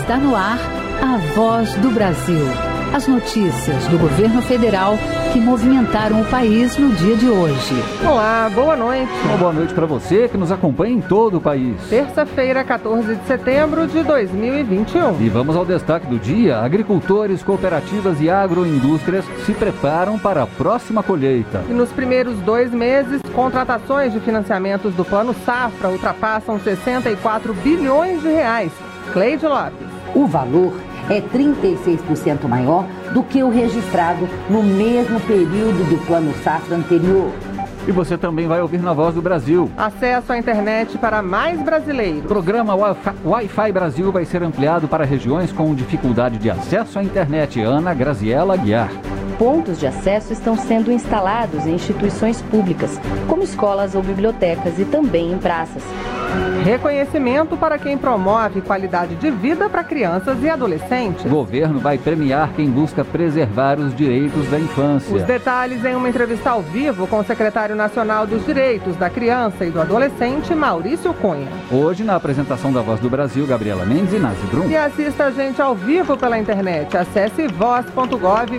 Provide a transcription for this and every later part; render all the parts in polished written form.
Está no ar a Voz do Brasil. As notícias do governo federal que movimentaram o país no dia de hoje. Olá, boa noite. Uma boa noite para você que nos acompanha em todo o país. Terça-feira, 14 de setembro de 2021. E vamos ao destaque do dia. Agricultores, cooperativas e agroindústrias se preparam para a próxima colheita. E nos primeiros 2 meses, contratações de financiamentos do Plano Safra ultrapassam 64 bilhões de reais. Cleide Lopes. O valor é 36% maior do que o registrado no mesmo período do Plano Safra anterior. E você também vai ouvir na Voz do Brasil. Acesso à internet para mais brasileiros. O programa Wi-Fi Brasil vai ser ampliado para regiões com dificuldade de acesso à internet. Ana Graziela Aguiar. Pontos de acesso estão sendo instalados em instituições públicas, como escolas ou bibliotecas e também em praças. Reconhecimento para quem promove qualidade de vida para crianças e adolescentes. O governo vai premiar quem busca preservar os direitos da infância. Os detalhes em uma entrevista ao vivo com o secretário nacional dos Direitos da Criança e do Adolescente, Maurício Cunha. Hoje, na apresentação da Voz do Brasil, Gabriela Mendes e Nazi Brum. E assista a gente ao vivo pela internet. Acesse voz.gov.br.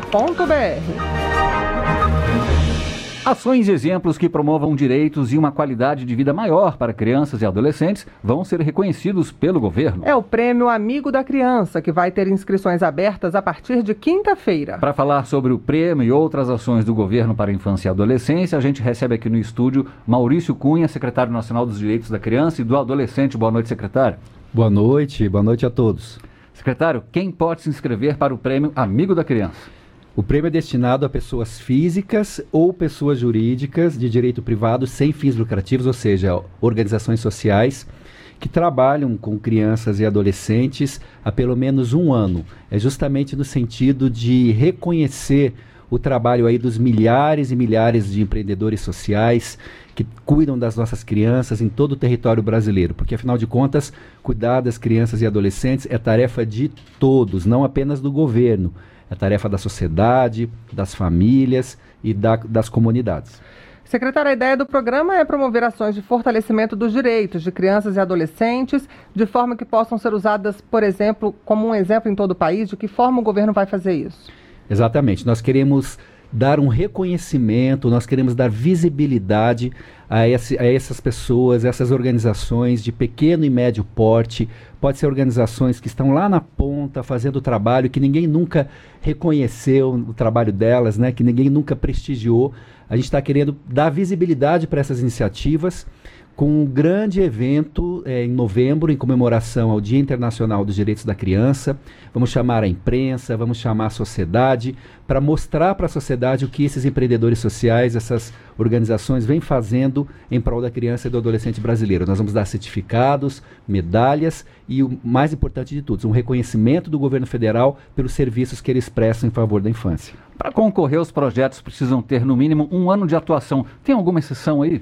Ações e exemplos que promovam direitos e uma qualidade de vida maior para crianças e adolescentes vão ser reconhecidos pelo governo. É o Prêmio Amigo da Criança, que vai ter inscrições abertas a partir de quinta-feira. Para falar sobre o prêmio e outras ações do governo para a infância e adolescência, a gente recebe aqui no estúdio Maurício Cunha, secretário nacional dos Direitos da Criança e do Adolescente. Boa noite, secretário. Boa noite a todos. Secretário, quem pode se inscrever para o Prêmio Amigo da Criança? O prêmio é destinado a pessoas físicas ou pessoas jurídicas de direito privado sem fins lucrativos, ou seja, organizações sociais que trabalham com crianças e adolescentes há pelo menos 1 ano. É justamente no sentido de reconhecer o trabalho aí dos milhares e milhares de empreendedores sociais que cuidam das nossas crianças em todo o território brasileiro, porque afinal de contas, cuidar das crianças e adolescentes é tarefa de todos, não apenas do governo. É tarefa da sociedade, das famílias e das comunidades. Secretário, a ideia do programa é promover ações de fortalecimento dos direitos de crianças e adolescentes, de forma que possam ser usadas, por exemplo, como um exemplo em todo o país. De que forma o governo vai fazer isso? Exatamente. Nós queremos dar um reconhecimento, nós queremos dar visibilidade a essas pessoas, essas organizações de pequeno e médio porte. Pode ser organizações que estão lá na ponta fazendo trabalho que ninguém nunca reconheceu o trabalho delas, né? Que ninguém nunca prestigiou. A gente está querendo dar visibilidade para essas iniciativas com um grande evento em novembro, em comemoração ao Dia Internacional dos Direitos da Criança. Vamos chamar a imprensa, vamos chamar a sociedade, para mostrar para a sociedade o que esses empreendedores sociais, essas organizações vêm fazendo em prol da criança e do adolescente brasileiro. Nós vamos dar certificados, medalhas e, o mais importante de tudo, um reconhecimento do governo federal pelos serviços que eles prestam em favor da infância. Para concorrer, os projetos precisam ter no mínimo 1 ano de atuação. Tem alguma exceção aí?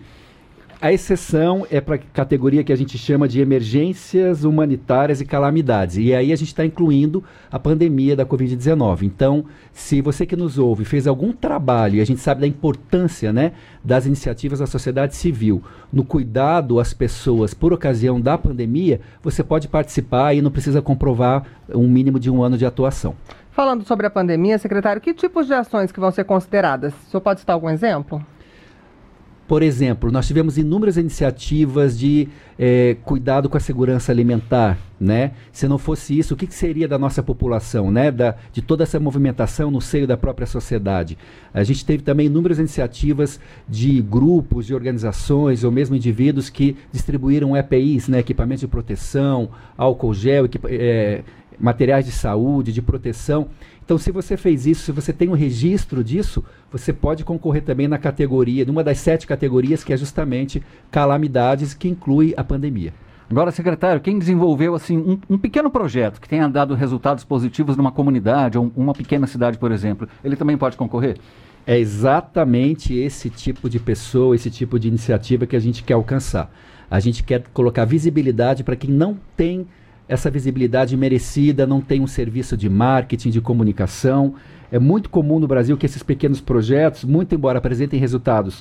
A exceção é para a categoria que a gente chama de emergências humanitárias e calamidades. E aí a gente está incluindo a pandemia da Covid-19. Então, se você que nos ouve fez algum trabalho, e a gente sabe da importância, né, das iniciativas da sociedade civil no cuidado às pessoas por ocasião da pandemia, você pode participar e não precisa comprovar um mínimo de 1 ano de atuação. Falando sobre a pandemia, secretário, que tipos de ações que vão ser consideradas? O senhor pode citar algum exemplo? Por exemplo, nós tivemos inúmeras iniciativas de cuidado com a segurança alimentar, né? Se não fosse isso, o que seria da nossa população, né? De toda essa movimentação no seio da própria sociedade. A gente teve também inúmeras iniciativas de grupos, de organizações ou mesmo indivíduos que distribuíram EPIs, né? Equipamentos de proteção, álcool gel, materiais de saúde, de proteção. Então, se você fez isso, se você tem um registro disso, você pode concorrer também na categoria, numa das 7 categorias, que é justamente calamidades, que inclui a pandemia. Agora, secretário, quem desenvolveu assim um pequeno projeto que tenha dado resultados positivos numa comunidade ou uma pequena cidade, por exemplo, ele também pode concorrer? É exatamente esse tipo de pessoa, esse tipo de iniciativa que a gente quer alcançar. A gente quer colocar visibilidade para quem não tem essa visibilidade merecida, não tem um serviço de marketing, de comunicação. É muito comum no Brasil que esses pequenos projetos, muito embora apresentem resultados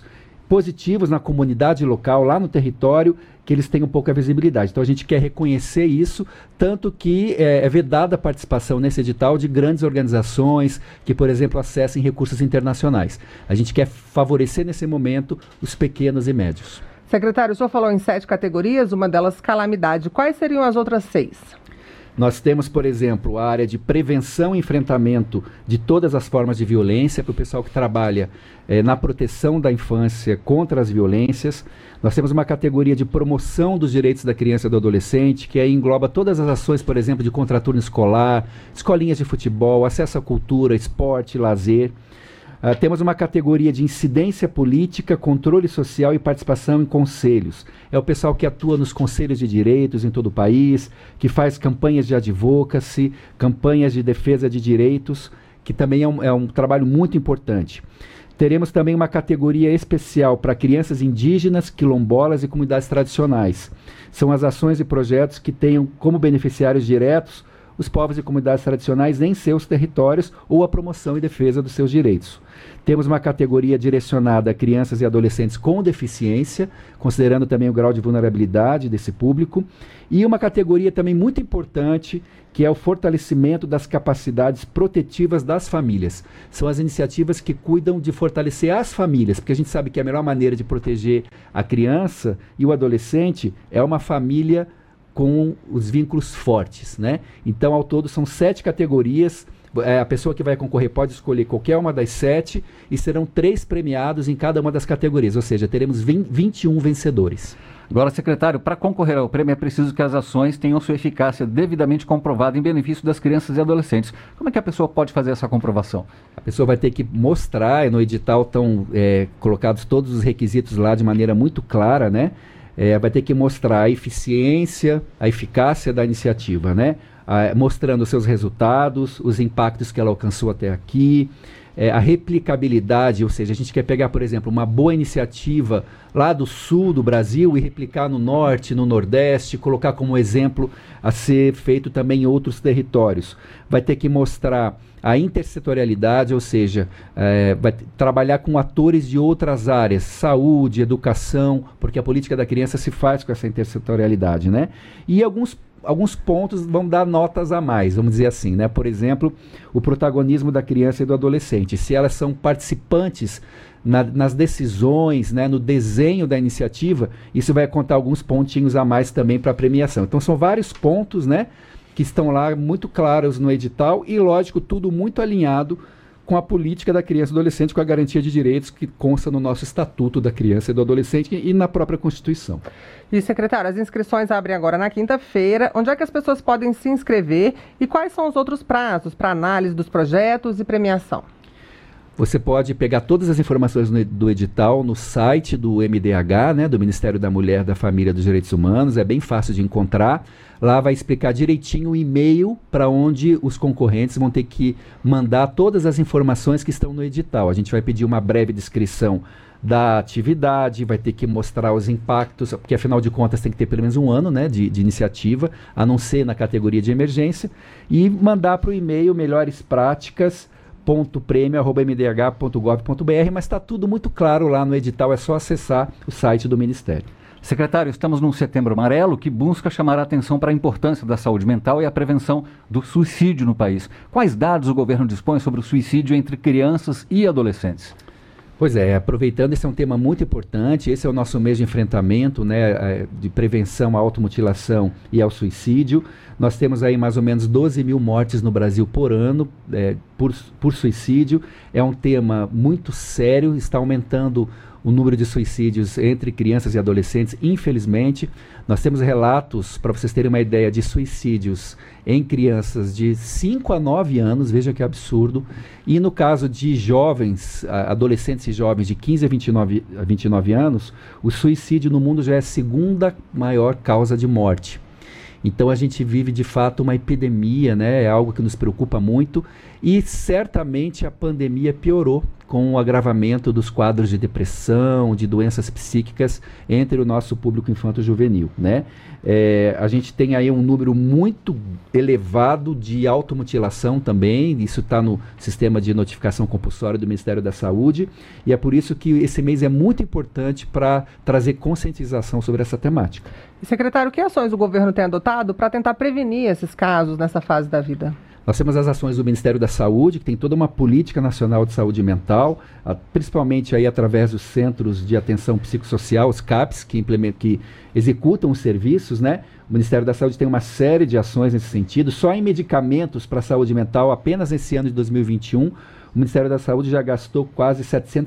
positivos na comunidade local, lá no território, que eles tenham pouca visibilidade. Então a gente quer reconhecer isso, tanto que é vedada a participação nesse edital de grandes organizações que, por exemplo, acessem recursos internacionais. A gente quer favorecer nesse momento os pequenos e médios. Secretário, o senhor falou em 7 categorias, uma delas calamidade. Quais seriam as outras 6? Nós temos, por exemplo, a área de prevenção e enfrentamento de todas as formas de violência, para o pessoal que trabalha na proteção da infância contra as violências. Nós temos uma categoria de promoção dos direitos da criança e do adolescente, que aí engloba todas as ações, por exemplo, de contraturno escolar, escolinhas de futebol, acesso à cultura, esporte, lazer. Temos uma categoria de incidência política, controle social e participação em conselhos. É o pessoal que atua nos conselhos de direitos em todo o país, que faz campanhas de advocacy, campanhas de defesa de direitos, que também é um trabalho muito importante. Teremos também uma categoria especial para crianças indígenas, quilombolas e comunidades tradicionais. São as ações e projetos que tenham como beneficiários diretos os povos e comunidades tradicionais em seus territórios ou a promoção e defesa dos seus direitos. Temos uma categoria direcionada a crianças e adolescentes com deficiência, considerando também o grau de vulnerabilidade desse público, e uma categoria também muito importante, que é o fortalecimento das capacidades protetivas das famílias. São as iniciativas que cuidam de fortalecer as famílias, porque a gente sabe que a melhor maneira de proteger a criança e o adolescente é uma família com os vínculos fortes, né? Então, ao todo, são 7 categorias. A pessoa que vai concorrer pode escolher qualquer uma das 7 e serão 3 premiados em cada uma das categorias, ou seja, teremos 21 vencedores. Agora, secretário, para concorrer ao prêmio é preciso que as ações tenham sua eficácia devidamente comprovada em benefício das crianças e adolescentes. Como é que a pessoa pode fazer essa comprovação? A pessoa vai ter que mostrar, no edital estão colocados todos os requisitos lá de maneira muito clara, né? Vai ter que mostrar a eficiência, a eficácia da iniciativa, né? Mostrando seus resultados, os impactos que ela alcançou até aqui, a replicabilidade, ou seja, a gente quer pegar, por exemplo, uma boa iniciativa lá do sul do Brasil e replicar no norte, no nordeste, colocar como exemplo a ser feito também em outros territórios. Vai ter que mostrar a intersetorialidade, ou seja, vai trabalhar com atores de outras áreas, saúde, educação, porque a política da criança se faz com essa intersetorialidade, né? E alguns pontos vão dar notas a mais, vamos dizer assim, né? Por exemplo, o protagonismo da criança e do adolescente. Se elas são participantes nas decisões, né, no desenho da iniciativa, isso vai contar alguns pontinhos a mais também para a premiação. Então são vários pontos, né, que estão lá muito claros no edital e, lógico, tudo muito alinhado com a política da criança e do adolescente, com a garantia de direitos que consta no nosso Estatuto da Criança e do Adolescente e na própria Constituição. E, secretário, as inscrições abrem agora na quinta-feira. Onde é que as pessoas podem se inscrever e quais são os outros prazos para análise dos projetos e premiação? Você pode pegar todas as informações do edital no site do MDH, né, do Ministério da Mulher, da Família e dos Direitos Humanos. É bem fácil de encontrar. Lá vai explicar direitinho o e-mail para onde os concorrentes vão ter que mandar todas as informações que estão no edital. A gente vai pedir uma breve descrição da atividade, vai ter que mostrar os impactos, porque afinal de contas tem que ter pelo menos um ano, né, de iniciativa, a não ser na categoria de emergência, e mandar para o e-mail melhorespratias.premio@mdh.gov.br, mas está tudo muito claro lá no edital, é só acessar o site do Ministério. Secretário, estamos num Setembro Amarelo que busca chamar a atenção para a importância da saúde mental e a prevenção do suicídio no país. Quais dados o governo dispõe sobre o suicídio entre crianças e adolescentes? Pois é, aproveitando, esse é um tema muito importante, esse é o nosso mês de enfrentamento, né, de prevenção à automutilação e ao suicídio. Nós temos aí mais ou menos 12 mil mortes no Brasil por ano por suicídio. É um tema muito sério, está aumentando o número de suicídios entre crianças e adolescentes, infelizmente. Nós temos relatos, para vocês terem uma ideia, de suicídios em crianças de 5 a 9 anos, veja que absurdo. E no caso de jovens, adolescentes e jovens de 15 a 29 anos, o suicídio no mundo já é a segunda maior causa de morte. Então a gente vive de fato uma epidemia, né? É algo que nos preocupa muito e certamente a pandemia piorou com o agravamento dos quadros de depressão, de doenças psíquicas entre o nosso público infanto-juvenil, né? A gente tem aí um número muito elevado de automutilação também, isso está no sistema de notificação compulsória do Ministério da Saúde, e é por isso que esse mês é muito importante para trazer conscientização sobre essa temática. E, secretário, que ações o governo tem adotado para tentar prevenir esses casos nessa fase da vida? Nós temos as ações do Ministério da Saúde, que tem toda uma política nacional de saúde mental, principalmente aí através dos Centros de Atenção Psicossocial, os CAPs, que executam os serviços, né? O Ministério da Saúde tem uma série de ações nesse sentido. Só em medicamentos para a saúde mental, apenas nesse ano de 2021, o Ministério da Saúde já gastou quase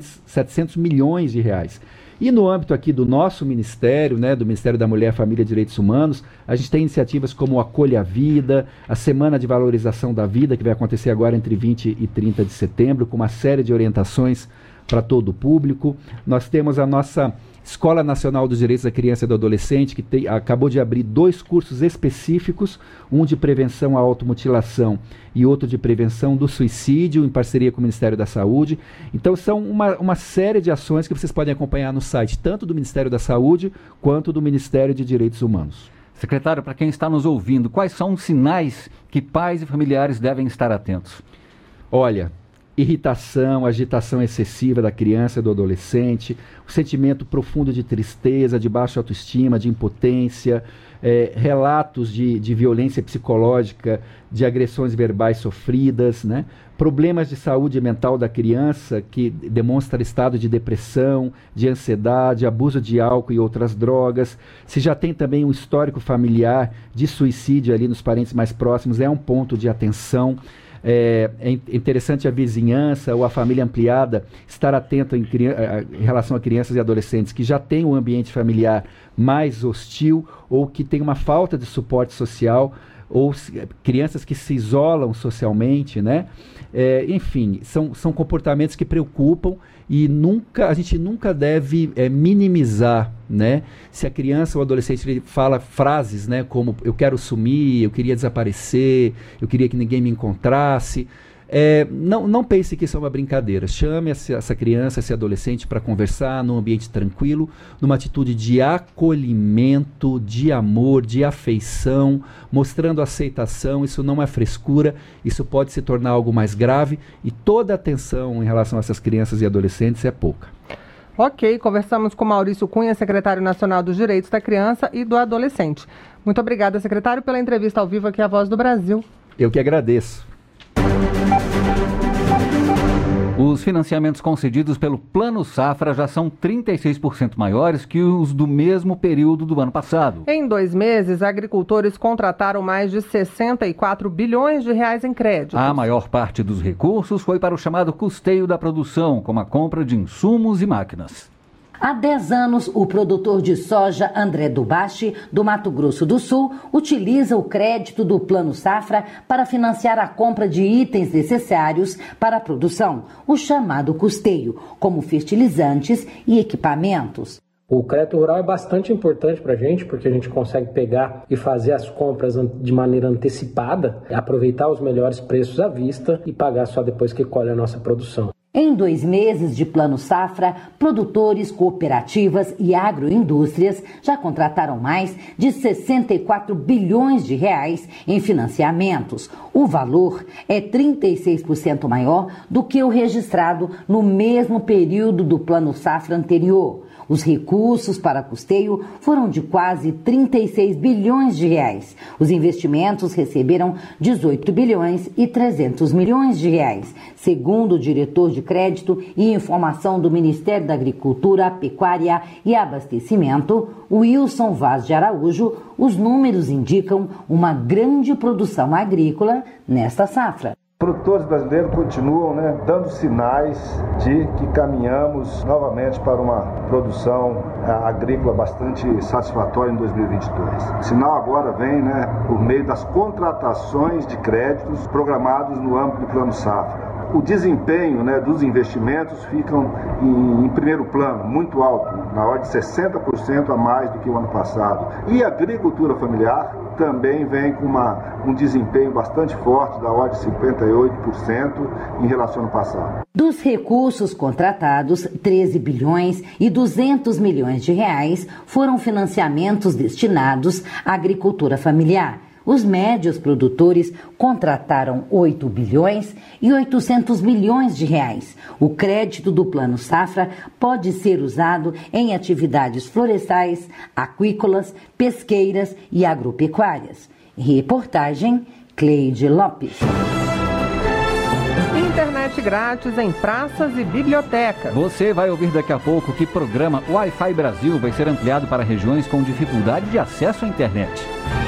700 milhões de reais. E no âmbito aqui do nosso Ministério, né, do Ministério da Mulher, Família e Direitos Humanos, a gente tem iniciativas como o Acolhe a Vida, a Semana de Valorização da Vida, que vai acontecer agora entre 20 e 30 de setembro, com uma série de orientações para todo o público. Nós temos a nossa Escola Nacional dos Direitos da Criança e do Adolescente, que acabou de abrir 2 cursos específicos, um de prevenção à automutilação e outro de prevenção do suicídio, em parceria com o Ministério da Saúde. Então são uma série de ações que vocês podem acompanhar no site, tanto do Ministério da Saúde, quanto do Ministério de Direitos Humanos. Secretário, para quem está nos ouvindo, quais são os sinais que pais e familiares devem estar atentos? Olha, irritação, agitação excessiva da criança e do adolescente, o sentimento profundo de tristeza, de baixa autoestima, de impotência, relatos de violência psicológica, de agressões verbais sofridas, né? Problemas de saúde mental da criança que demonstra estado de depressão, de ansiedade, abuso de álcool e outras drogas. Se já tem também um histórico familiar de suicídio ali nos parentes mais próximos, é um ponto de atenção. É interessante a vizinhança ou a família ampliada estar atento em relação a crianças e adolescentes que já têm um ambiente familiar mais hostil ou que tem uma falta de suporte social, ou crianças que se isolam socialmente, né? Enfim, são comportamentos que preocupam e a gente nunca deve minimizar, né? Se a criança ou adolescente ele fala frases, né, como eu quero sumir, eu queria desaparecer, eu queria que ninguém me encontrasse, não pense que isso é uma brincadeira. Chame essa criança, esse adolescente para conversar num ambiente tranquilo, numa atitude de acolhimento, de amor, de afeição, mostrando aceitação. Isso não é frescura, isso pode se tornar algo mais grave e toda atenção em relação a essas crianças e adolescentes é pouca. Ok, conversamos com Maurício Cunha, secretário nacional dos Direitos da Criança e do Adolescente. Muito obrigada, secretário, pela entrevista ao vivo aqui à Voz do Brasil. Eu que agradeço. Os financiamentos concedidos pelo Plano Safra já são 36% maiores que os do mesmo período do ano passado. Em 2 meses, agricultores contrataram mais de 64 bilhões de reais em créditos. A maior parte dos recursos foi para o chamado custeio da produção, como a compra de insumos e máquinas. Há 10 anos, o produtor de soja André Dubashi, do Mato Grosso do Sul, utiliza o crédito do Plano Safra para financiar a compra de itens necessários para a produção, o chamado custeio, como fertilizantes e equipamentos. O crédito rural é bastante importante para a gente, porque a gente consegue pegar e fazer as compras de maneira antecipada, aproveitar os melhores preços à vista e pagar só depois que colhe a nossa produção. Em 2 meses de Plano Safra, produtores, cooperativas e agroindústrias já contrataram mais de 64 bilhões de reais em financiamentos. O valor é 36% maior do que o registrado no mesmo período do Plano Safra anterior. Os recursos para custeio foram de quase 36 bilhões de reais. Os investimentos receberam 18 bilhões e 300 milhões de reais. Segundo o diretor de crédito e informação do Ministério da Agricultura, Pecuária e Abastecimento, Wilson Vaz de Araújo, os números indicam uma grande produção agrícola nesta safra. Produtores brasileiros continuam dando sinais de que caminhamos novamente para uma produção agrícola bastante satisfatória em 2022. O sinal agora vem por meio das contratações de créditos programados no âmbito do Plano Safra. O desempenho dos investimentos ficam em primeiro plano, muito alto, na ordem de 60% a mais do que o ano passado. E a agricultura familiar também vem com um desempenho bastante forte, da ordem de 58% em relação ao passado. Dos recursos contratados, 13 bilhões e 200 milhões de reais foram financiamentos destinados à agricultura familiar. Os médios produtores contrataram 8 bilhões e 800 milhões de reais. O crédito do Plano Safra pode ser usado em atividades florestais, aquícolas, pesqueiras e agropecuárias. Reportagem Cleide Lopes. Internet grátis em praças e bibliotecas. Você vai ouvir daqui a pouco que o programa Wi-Fi Brasil vai ser ampliado para regiões com dificuldade de acesso à internet.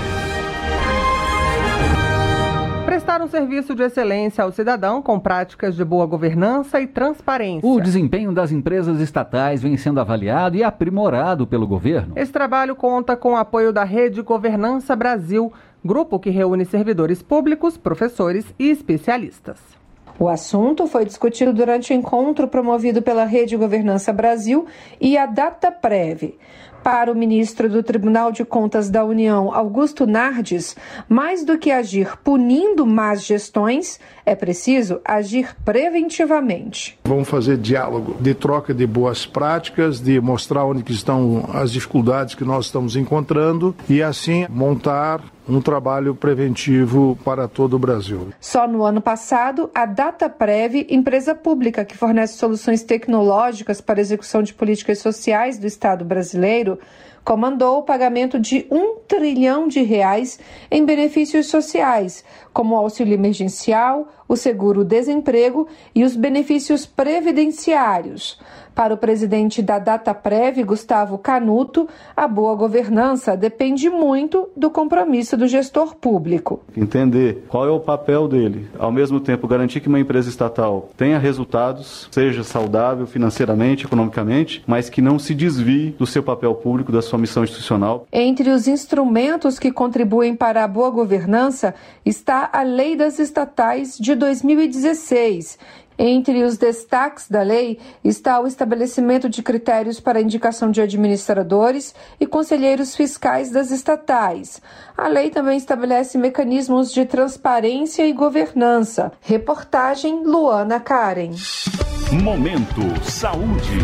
Prestar um serviço de excelência ao cidadão com práticas de boa governança e transparência. O desempenho das empresas estatais vem sendo avaliado e aprimorado pelo governo. Esse trabalho conta com o apoio da Rede Governança Brasil, grupo que reúne servidores públicos, professores e especialistas. O assunto foi discutido durante o encontro promovido pela Rede Governança Brasil e a DataPrev. Para o ministro do Tribunal de Contas da União, Augusto Nardes, mais do que agir punindo más gestões, é preciso agir preventivamente. Vamos fazer diálogo de troca de boas práticas, de mostrar onde que estão as dificuldades que nós estamos encontrando e assim montar um trabalho preventivo para todo o Brasil. Só no ano passado, a DataPrev, empresa pública que fornece soluções tecnológicas para a execução de políticas sociais do Estado brasileiro, comandou o pagamento de R$1 trilhão em benefícios sociais, como o auxílio emergencial, o seguro-desemprego e os benefícios previdenciários. Para o presidente da DataPrev, Gustavo Canuto, a boa governança depende muito do compromisso do gestor público. Entender qual é o papel dele, ao mesmo tempo garantir que uma empresa estatal tenha resultados, seja saudável financeiramente, economicamente, mas que não se desvie do seu papel público, da sua missão institucional. Entre os instrumentos que contribuem para a boa governança está a Lei das Estatais de 2016. Entre os destaques da lei está o estabelecimento de critérios para a indicação de administradores e conselheiros fiscais das estatais. A lei também estabelece mecanismos de transparência e governança. Reportagem Luana Karen. Momento Saúde.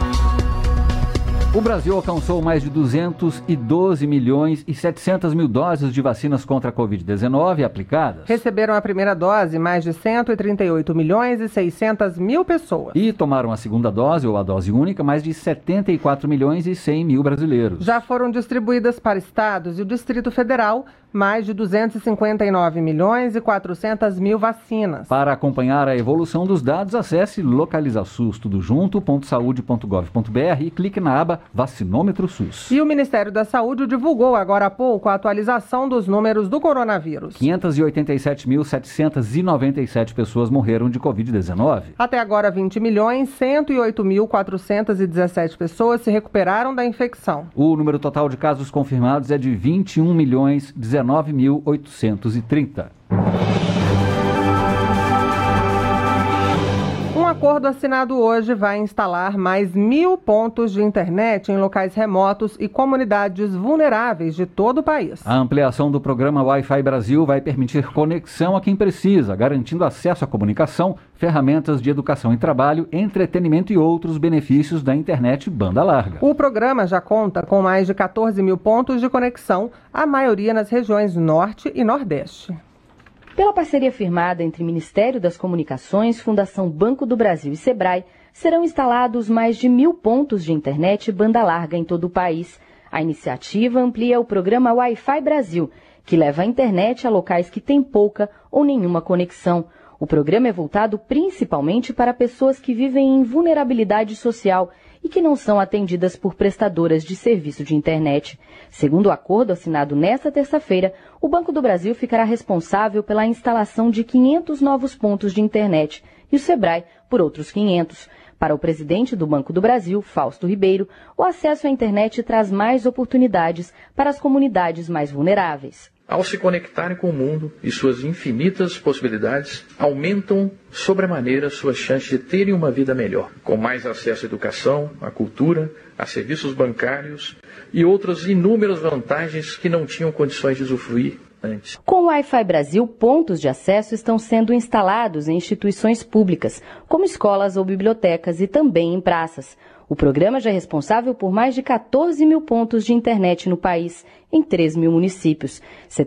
O Brasil alcançou mais de 212 milhões e 700 mil doses de vacinas contra a Covid-19 aplicadas. Receberam a primeira dose mais de 138 milhões e 600 mil pessoas. E tomaram a segunda dose, ou a dose única, mais de 74 milhões e 100 mil brasileiros. Já foram distribuídas para estados e o Distrito Federal mais de 259 milhões e 400 mil vacinas. Para acompanhar a evolução dos dados, acesse localizasus.saude.gov.br e clique na aba Vacinômetro SUS. E o Ministério da Saúde divulgou agora há pouco a atualização dos números do coronavírus. 587.797 pessoas morreram de Covid-19. Até agora, 20.108.417 pessoas se recuperaram da infecção. O número total de casos confirmados é de 21.019.830. Um acordo assinado hoje vai instalar mais 1.000 pontos de internet em locais remotos e comunidades vulneráveis de todo o país. A ampliação do programa Wi-Fi Brasil vai permitir conexão a quem precisa, garantindo acesso à comunicação, ferramentas de educação e trabalho, entretenimento e outros benefícios da internet banda larga. O programa já conta com mais de 14 mil pontos de conexão, a maioria nas regiões Norte e Nordeste. Pela parceria firmada entre Ministério das Comunicações, Fundação Banco do Brasil e Sebrae, serão instalados mais de 1.000 pontos de internet banda larga em todo o país. A iniciativa amplia o programa Wi-Fi Brasil, que leva a internet a locais que têm pouca ou nenhuma conexão. O programa é voltado principalmente para pessoas que vivem em vulnerabilidade social e que não são atendidas por prestadoras de serviço de internet. Segundo o acordo assinado nesta terça-feira, o Banco do Brasil ficará responsável pela instalação de 500 novos pontos de internet e o Sebrae por outros 500. Para o presidente do Banco do Brasil, Fausto Ribeiro, o acesso à internet traz mais oportunidades para as comunidades mais vulneráveis. Ao se conectarem com o mundo e suas infinitas possibilidades, aumentam sobremaneira suas chances de terem uma vida melhor, com mais acesso à educação, à cultura, a serviços bancários e outras inúmeras vantagens que não tinham condições de usufruir antes. Com o Wi-Fi Brasil, pontos de acesso estão sendo instalados em instituições públicas, como escolas ou bibliotecas e também em praças. O programa já é responsável por mais de 14 mil pontos de internet no país, em 3 mil municípios.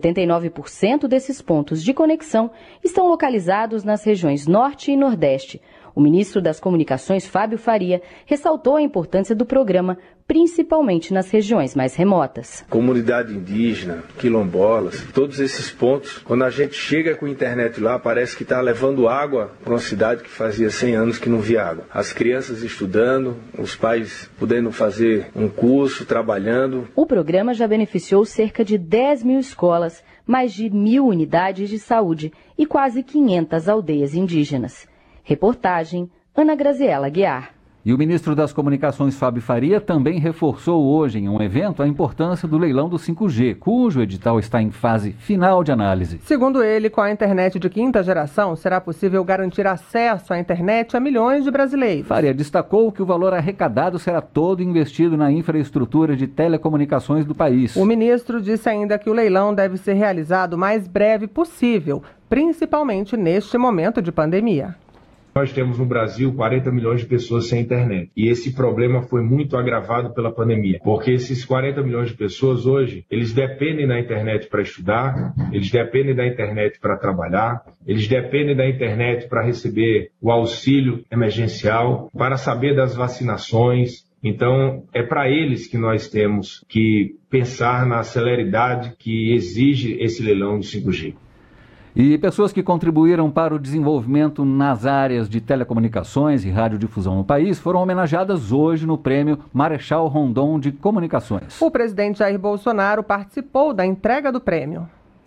79% desses pontos de conexão estão localizados nas regiões Norte e Nordeste. O ministro das Comunicações, Fábio Faria, ressaltou a importância do programa, principalmente nas regiões mais remotas. Comunidade indígena, quilombolas, todos esses pontos, quando a gente chega com a internet lá, parece que está levando água para uma cidade que fazia 100 anos que não via água. As crianças estudando, os pais podendo fazer um curso, trabalhando. O programa já beneficiou cerca de 10 mil escolas, mais de 1.000 unidades de saúde e quase 500 aldeias indígenas. Reportagem, Ana Graziela Guiar. E o ministro das Comunicações, Fábio Faria, também reforçou hoje em um evento a importância do leilão do 5G, cujo edital está em fase final de análise. Segundo ele, com a internet de quinta geração, será possível garantir acesso à internet a milhões de brasileiros. Faria destacou que o valor arrecadado será todo investido na infraestrutura de telecomunicações do país. O ministro disse ainda que o leilão deve ser realizado o mais breve possível, principalmente neste momento de pandemia. Nós temos no Brasil 40 milhões de pessoas sem internet. E esse problema foi muito agravado pela pandemia. Porque esses 40 milhões de pessoas hoje, eles dependem da internet para estudar, eles dependem da internet para trabalhar, eles dependem da internet para receber o auxílio emergencial, para saber das vacinações. Então, é para eles que nós temos que pensar na celeridade que exige esse leilão de 5G. E pessoas que contribuíram para o desenvolvimento nas áreas de telecomunicações e radiodifusão no país foram homenageadas hoje no Prêmio Marechal Rondon de Comunicações. O presidente Jair Bolsonaro participou da entrega do prêmio.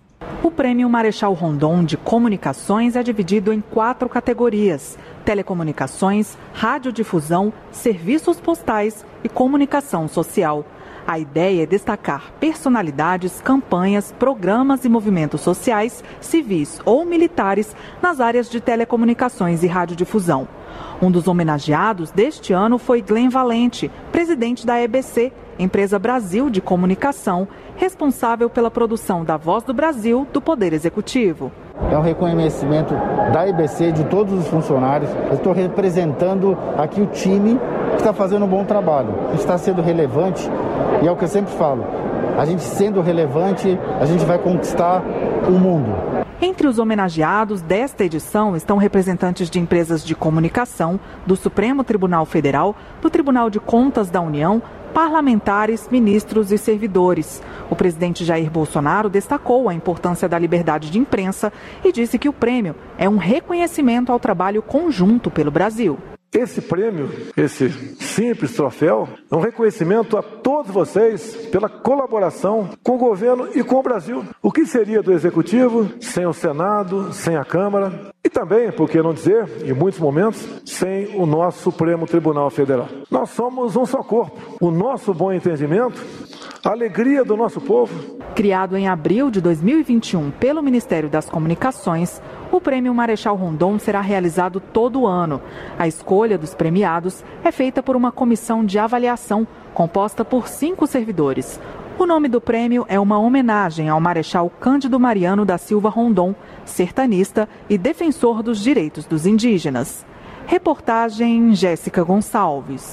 O Prêmio Marechal Rondon de Comunicações é dividido em 4 categorias: telecomunicações, radiodifusão, serviços postais e comunicação social. A ideia é destacar personalidades, campanhas, programas e movimentos sociais, civis ou militares nas áreas de telecomunicações e radiodifusão. Um dos homenageados deste ano foi Glenn Valente, presidente da EBC, Empresa Brasil de Comunicação, responsável pela produção da Voz do Brasil do Poder Executivo. É um reconhecimento da EBC, de todos os funcionários. Eu estou representando aqui o time que está fazendo um bom trabalho, que está sendo relevante, e é o que eu sempre falo, a gente sendo relevante, a gente vai conquistar o mundo. Entre os homenageados desta edição estão representantes de empresas de comunicação, do Supremo Tribunal Federal, do Tribunal de Contas da União, parlamentares, ministros e servidores. O presidente Jair Bolsonaro destacou a importância da liberdade de imprensa e disse que o prêmio é um reconhecimento ao trabalho conjunto pelo Brasil. Esse prêmio, esse simples troféu, é um reconhecimento a todos vocês pela colaboração com o governo e com o Brasil. O que seria do Executivo sem o Senado, sem a Câmara e também, por que não dizer, em muitos momentos, sem o nosso Supremo Tribunal Federal. Nós somos um só corpo. O nosso bom entendimento, a alegria do nosso povo. Criado em abril de 2021 pelo Ministério das Comunicações, o Prêmio Marechal Rondon será realizado todo ano. A escolha dos premiados é feita por uma comissão de avaliação composta por 5 servidores. O nome do prêmio é uma homenagem ao Marechal Cândido Mariano da Silva Rondon, sertanista e defensor dos direitos dos indígenas. Reportagem Jéssica Gonçalves.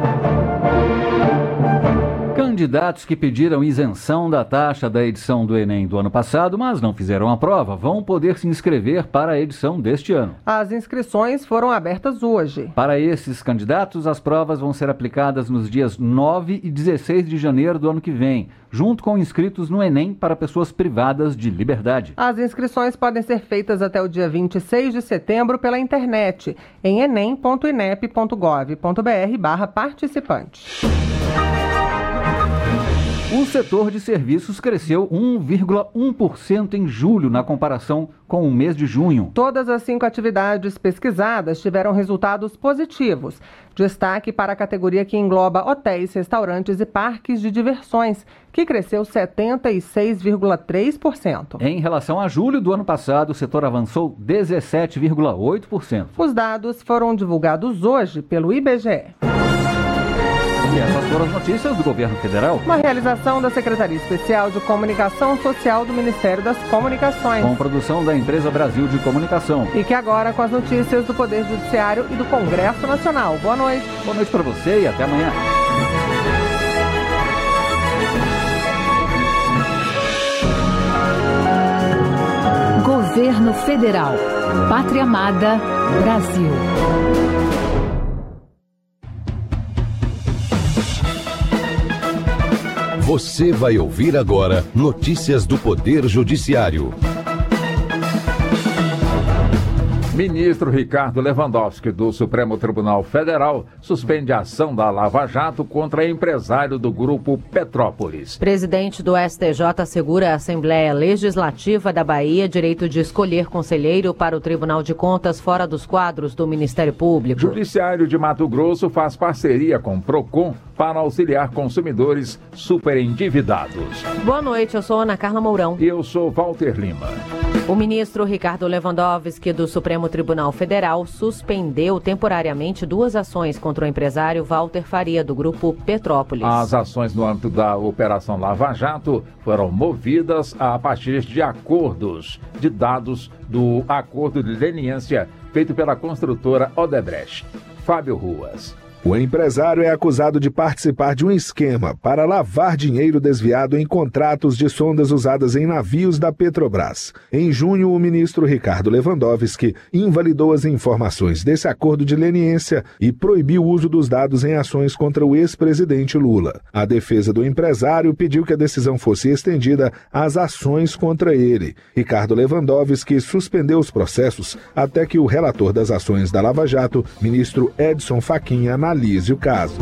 Candidatos que pediram isenção da taxa da edição do Enem do ano passado, mas não fizeram a prova, vão poder se inscrever para a edição deste ano. As inscrições foram abertas hoje. Para esses candidatos, as provas vão ser aplicadas nos dias 9 e 16 de janeiro do ano que vem, junto com inscritos no Enem para pessoas privadas de liberdade. As inscrições podem ser feitas até o dia 26 de setembro pela internet, em enem.inep.gov.br/participante. O setor de serviços cresceu 1,1% em julho, na comparação com o mês de junho. Todas as 5 atividades pesquisadas tiveram resultados positivos. Destaque para a categoria que engloba hotéis, restaurantes e parques de diversões, que cresceu 76,3%. Em relação a julho do ano passado, o setor avançou 17,8%. Os dados foram divulgados hoje pelo IBGE. E essas foram as notícias do governo federal. Uma realização da Secretaria Especial de Comunicação Social do Ministério das Comunicações. Com produção da Empresa Brasil de Comunicação. E que agora com as notícias do Poder Judiciário e do Congresso Nacional. Boa noite. Boa noite para você e até amanhã. Governo Federal. Pátria Amada, Brasil. Você vai ouvir agora notícias do Poder Judiciário. Ministro Ricardo Lewandowski, do Supremo Tribunal Federal, suspende a ação da Lava Jato contra empresário do Grupo Petrópolis. Presidente do STJ assegura à Assembleia Legislativa da Bahia direito de escolher conselheiro para o Tribunal de Contas fora dos quadros do Ministério Público. Judiciário de Mato Grosso faz parceria com o PROCON para auxiliar consumidores superendividados. Boa noite, eu sou Ana Carla Mourão. E eu sou Walter Lima. O ministro Ricardo Lewandowski, do Supremo Tribunal Federal, suspendeu temporariamente 2 ações contra o empresário Walter Faria, do Grupo Petrópolis. As ações no âmbito da Operação Lava Jato foram movidas a partir de acordos de dados do acordo de leniência feito pela construtora Odebrecht. Fábio Ruas. O empresário é acusado de participar de um esquema para lavar dinheiro desviado em contratos de sondas usadas em navios da Petrobras. Em junho, o ministro Ricardo Lewandowski invalidou as informações desse acordo de leniência e proibiu o uso dos dados em ações contra o ex-presidente Lula. A defesa do empresário pediu que a decisão fosse estendida às ações contra ele. Ricardo Lewandowski suspendeu os processos até que o relator das ações da Lava Jato, ministro Edson Fachin, analise o caso.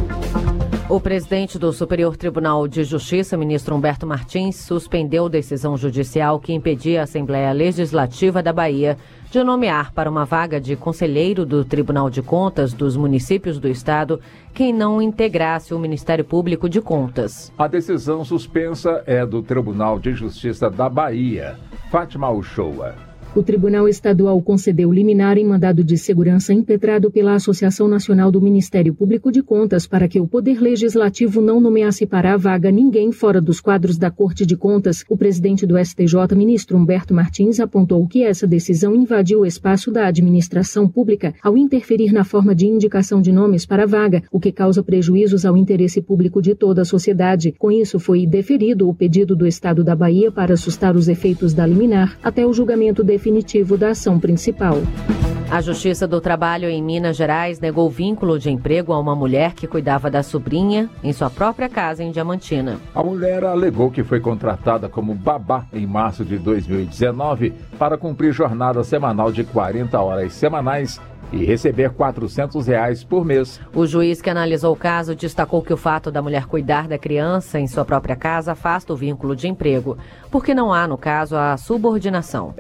O presidente do Superior Tribunal de Justiça, ministro Humberto Martins, suspendeu decisão judicial que impedia a Assembleia Legislativa da Bahia de nomear para uma vaga de conselheiro do Tribunal de Contas dos municípios do estado quem não integrasse o Ministério Público de Contas. A decisão suspensa é do Tribunal de Justiça da Bahia. Fátima Uchoa. O Tribunal Estadual concedeu liminar em mandado de segurança impetrado pela Associação Nacional do Ministério Público de Contas para que o Poder Legislativo não nomeasse para a vaga ninguém fora dos quadros da Corte de Contas. O presidente do STJ, ministro Humberto Martins, apontou que essa decisão invadiu o espaço da administração pública ao interferir na forma de indicação de nomes para a vaga, o que causa prejuízos ao interesse público de toda a sociedade. Com isso, foi deferido o pedido do Estado da Bahia para sustar os efeitos da liminar até o julgamento definitivo da ação principal. A Justiça do Trabalho em Minas Gerais negou vínculo de emprego a uma mulher que cuidava da sobrinha em sua própria casa em Diamantina. A mulher alegou que foi contratada como babá em março de 2019 para cumprir jornada semanal de 40 horas semanais e receber R$ 400 por mês. O juiz que analisou o caso destacou que o fato da mulher cuidar da criança em sua própria casa afasta o vínculo de emprego, porque não há, no caso, a subordinação.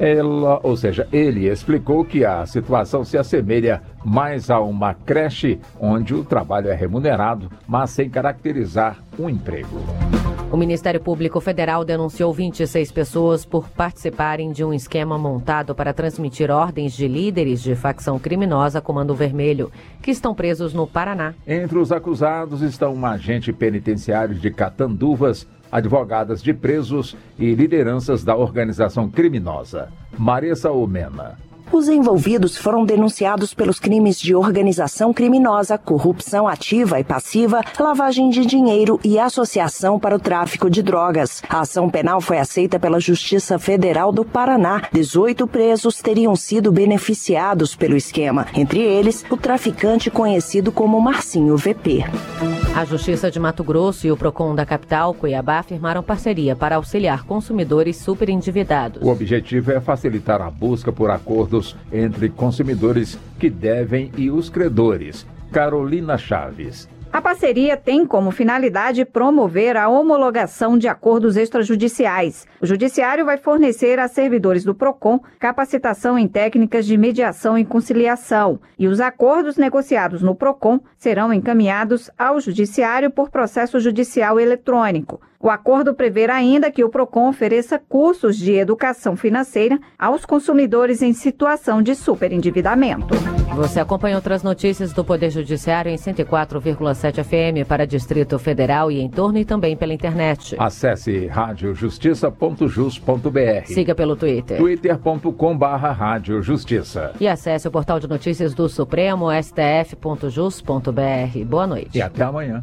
Ele explicou que a situação se assemelha mais a uma creche onde o trabalho é remunerado, mas sem caracterizar um emprego. O Ministério Público Federal denunciou 26 pessoas por participarem de um esquema montado para transmitir ordens de líderes de facção criminosa Comando Vermelho, que estão presos no Paraná. Entre os acusados estão um agente penitenciário de Catanduvas, advogadas de presos e lideranças da organização criminosa. Maressa Omena. Os envolvidos foram denunciados pelos crimes de organização criminosa, corrupção ativa e passiva, lavagem de dinheiro e associação para o tráfico de drogas. A ação penal foi aceita pela Justiça Federal do Paraná. 18 presos teriam sido beneficiados pelo esquema. Entre eles, o traficante conhecido como Marcinho VP. A Justiça de Mato Grosso e o PROCON da capital, Cuiabá, firmaram parceria para auxiliar consumidores superendividados. O objetivo é facilitar a busca por acordos entre consumidores que devem e os credores. Carolina Chaves. A parceria tem como finalidade promover a homologação de acordos extrajudiciais. O Judiciário vai fornecer a servidores do PROCON capacitação em técnicas de mediação e conciliação, e os acordos negociados no PROCON serão encaminhados ao Judiciário por processo judicial eletrônico. O acordo prevê ainda que o PROCON ofereça cursos de educação financeira aos consumidores em situação de superendividamento. Você acompanha outras notícias do Poder Judiciário em 104,7 FM para Distrito Federal e em torno e também pela internet. Acesse radiojustiça.jus.br. Siga pelo Twitter. twitter.com/radiojustiça. E acesse o portal de notícias do Supremo, stf.jus.br. Boa noite. E até amanhã.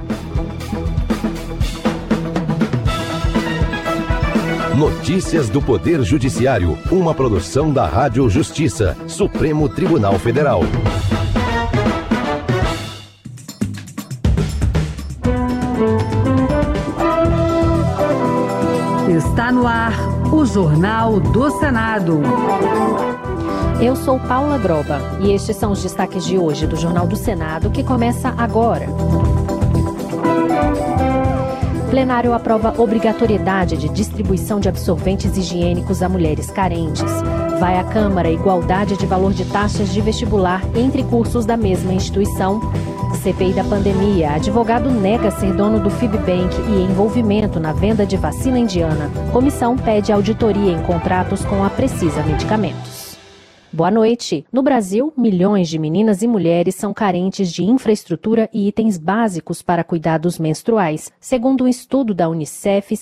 Notícias do Poder Judiciário, uma produção da Rádio Justiça, Supremo Tribunal Federal. Está no ar o Jornal do Senado. Eu sou Paula Groba e estes são os destaques de hoje do Jornal do Senado, que começa agora. Plenário aprova obrigatoriedade de distribuição de absorventes higiênicos a mulheres carentes. Vai à Câmara igualdade de valor de taxas de vestibular entre cursos da mesma instituição. CPI da pandemia. Advogado nega ser dono do Fibbank e envolvimento na venda de vacina indiana. Comissão pede auditoria em contratos com a Precisa Medicamentos. Boa noite. No Brasil, milhões de meninas e mulheres são carentes de infraestrutura e itens básicos para cuidados menstruais. Segundo um estudo da Unicef,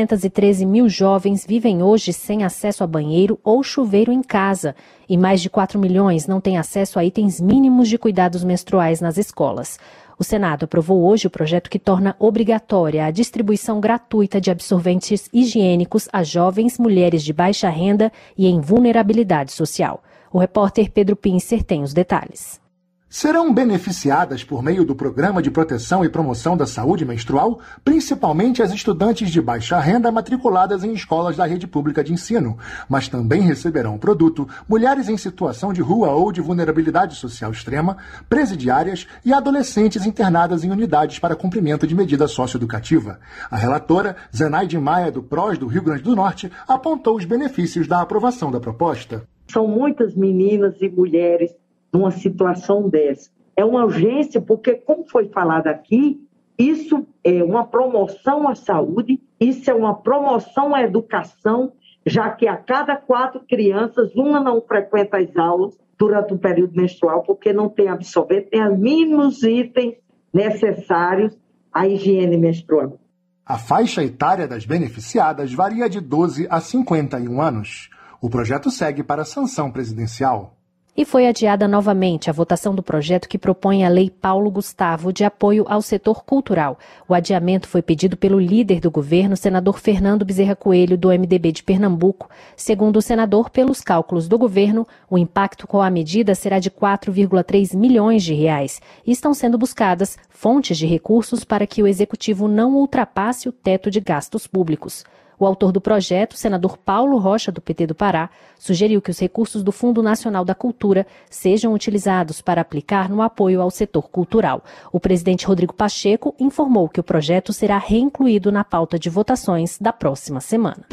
713 mil jovens vivem hoje sem acesso a banheiro ou chuveiro em casa. E mais de 4 milhões não têm acesso a itens mínimos de cuidados menstruais nas escolas. O Senado aprovou hoje o projeto que torna obrigatória a distribuição gratuita de absorventes higiênicos a jovens, mulheres de baixa renda e em vulnerabilidade social. O repórter Pedro Pincer tem os detalhes. Serão beneficiadas por meio do Programa de Proteção e Promoção da Saúde Menstrual, principalmente as estudantes de baixa renda matriculadas em escolas da rede pública de ensino, mas também receberão o produto mulheres em situação de rua ou de vulnerabilidade social extrema, presidiárias e adolescentes internadas em unidades para cumprimento de medida socioeducativa. A relatora, Zenaide Maia, do PROS do Rio Grande do Norte, apontou os benefícios da aprovação da proposta. São muitas meninas e mulheres numa situação dessa. É uma urgência porque, como foi falado aqui, isso é uma promoção à saúde, isso é uma promoção à educação, já que a cada 4 crianças, uma não frequenta as aulas durante o período menstrual porque não tem absorvente, tem os mínimos itens necessários à higiene menstrual. A faixa etária das beneficiadas varia de 12 a 51 anos. O projeto segue para a sanção presidencial. E foi adiada novamente a votação do projeto que propõe a Lei Paulo Gustavo de apoio ao setor cultural. O adiamento foi pedido pelo líder do governo, senador Fernando Bezerra Coelho, do MDB de Pernambuco. Segundo o senador, pelos cálculos do governo, o impacto com a medida será de 4,3 milhões de reais. E estão sendo buscadas fontes de recursos para que o executivo não ultrapasse o teto de gastos públicos. O autor do projeto, senador Paulo Rocha, do PT do Pará, sugeriu que os recursos do Fundo Nacional da Cultura sejam utilizados para aplicar no apoio ao setor cultural. O presidente Rodrigo Pacheco informou que o projeto será reincluído na pauta de votações da próxima semana.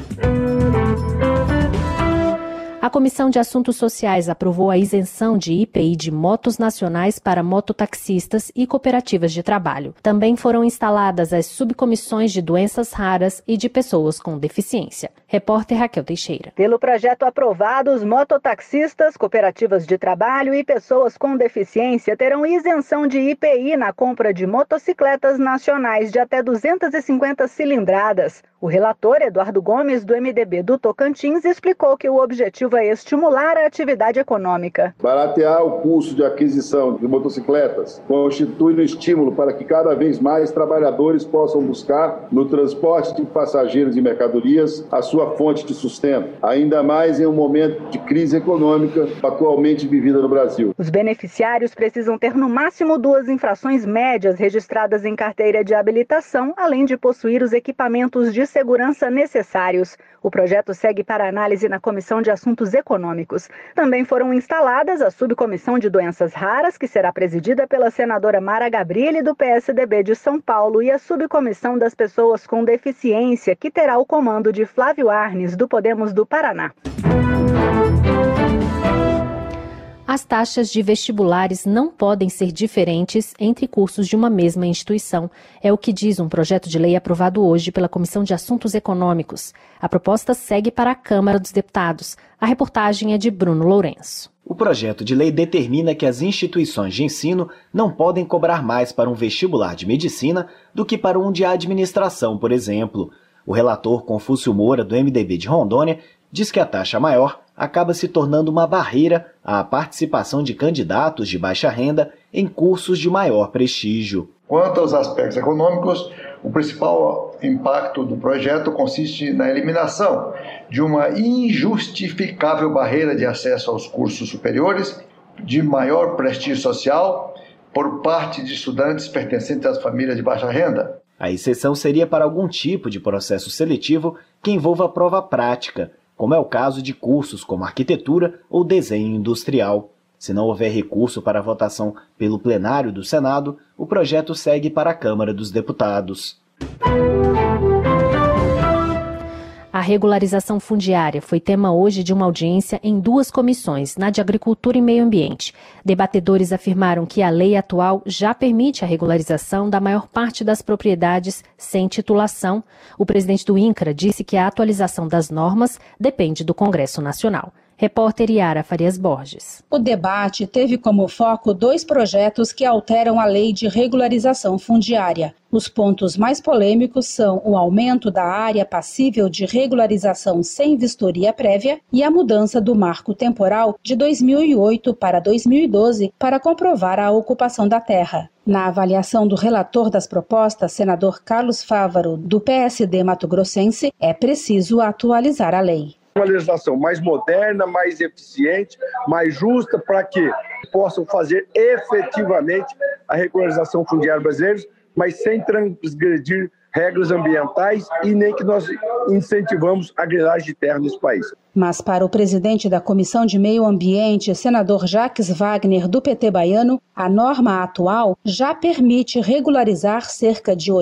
A Comissão de Assuntos Sociais aprovou a isenção de IPI de motos nacionais para mototaxistas e cooperativas de trabalho. Também foram instaladas as subcomissões de doenças raras e de pessoas com deficiência. Repórter Raquel Teixeira. Pelo projeto aprovado, os mototaxistas, cooperativas de trabalho e pessoas com deficiência terão isenção de IPI na compra de motocicletas nacionais de até 250 cilindradas. O relator, Eduardo Gomes, do MDB do Tocantins, explicou que o objetivo é estimular a atividade econômica. Baratear o custo de aquisição de motocicletas constitui um estímulo para que cada vez mais trabalhadores possam buscar no transporte de passageiros e mercadorias a sua fonte de sustento, ainda mais em um momento de crise econômica atualmente vivida no Brasil. Os beneficiários precisam ter no máximo 2 infrações médias registradas em carteira de habilitação, além de possuir os equipamentos de segurança necessários. O projeto segue para análise na Comissão de Assuntos Econômicos. Também foram instaladas a Subcomissão de Doenças Raras, que será presidida pela senadora Mara Gabrilli, do PSDB de São Paulo, e a Subcomissão das Pessoas com Deficiência, que terá o comando de Flávio Arnes, do Podemos do Paraná. As taxas de vestibulares não podem ser diferentes entre cursos de uma mesma instituição. É o que diz um projeto de lei aprovado hoje pela Comissão de Assuntos Econômicos. A proposta segue para a Câmara dos Deputados. A reportagem é de Bruno Lourenço. O projeto de lei determina que as instituições de ensino não podem cobrar mais para um vestibular de medicina do que para um de administração, por exemplo. O relator Confúcio Moura, do MDB de Rondônia, diz que a taxa maior acaba se tornando uma barreira à participação de candidatos de baixa renda em cursos de maior prestígio. Quanto aos aspectos econômicos, o principal impacto do projeto consiste na eliminação de uma injustificável barreira de acesso aos cursos superiores de maior prestígio social por parte de estudantes pertencentes às famílias de baixa renda. A exceção seria para algum tipo de processo seletivo que envolva prova prática, como é o caso de cursos como arquitetura ou desenho industrial. Se não houver recurso para a votação pelo plenário do Senado, o projeto segue para a Câmara dos Deputados. A regularização fundiária foi tema hoje de uma audiência em 2 comissões, na de Agricultura e Meio Ambiente. Debatedores afirmaram que a lei atual já permite a regularização da maior parte das propriedades sem titulação. O presidente do INCRA disse que a atualização das normas depende do Congresso Nacional. Repórter Yara Farias Borges. O debate teve como foco 2 projetos que alteram a lei de regularização fundiária. Os pontos mais polêmicos são o aumento da área passível de regularização sem vistoria prévia e a mudança do marco temporal de 2008 para 2012 para comprovar a ocupação da terra. Na avaliação do relator das propostas, senador Carlos Fávaro, do PSD mato-grossense, é preciso atualizar a lei. Uma legislação mais moderna, mais eficiente, mais justa, para que possam fazer efetivamente a regularização fundiária brasileira, mas sem transgredir regras ambientais e nem que nós incentivamos a grilagem de terra nesse país. Mas para o presidente da Comissão de Meio Ambiente, senador Jacques Wagner, do PT baiano, a norma atual já permite regularizar cerca de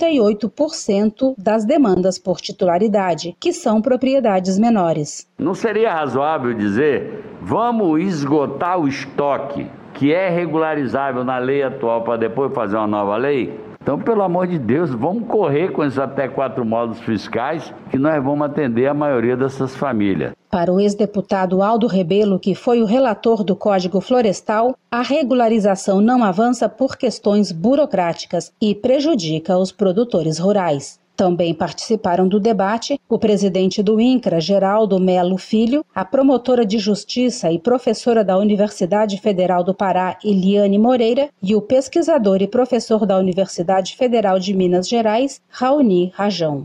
88% das demandas por titularidade, que são propriedades menores. Não seria razoável dizer, vamos esgotar o estoque que é regularizável na lei atual para depois fazer uma nova lei? Então, pelo amor de Deus, vamos correr com esses até 4 módulos fiscais que nós vamos atender a maioria dessas famílias. Para o ex-deputado Aldo Rebelo, que foi o relator do Código Florestal, a regularização não avança por questões burocráticas e prejudica os produtores rurais. Também participaram do debate o presidente do INCRA, Geraldo Melo Filho, a promotora de justiça e professora da Universidade Federal do Pará, Eliane Moreira, e o pesquisador e professor da Universidade Federal de Minas Gerais, Raoni Rajão.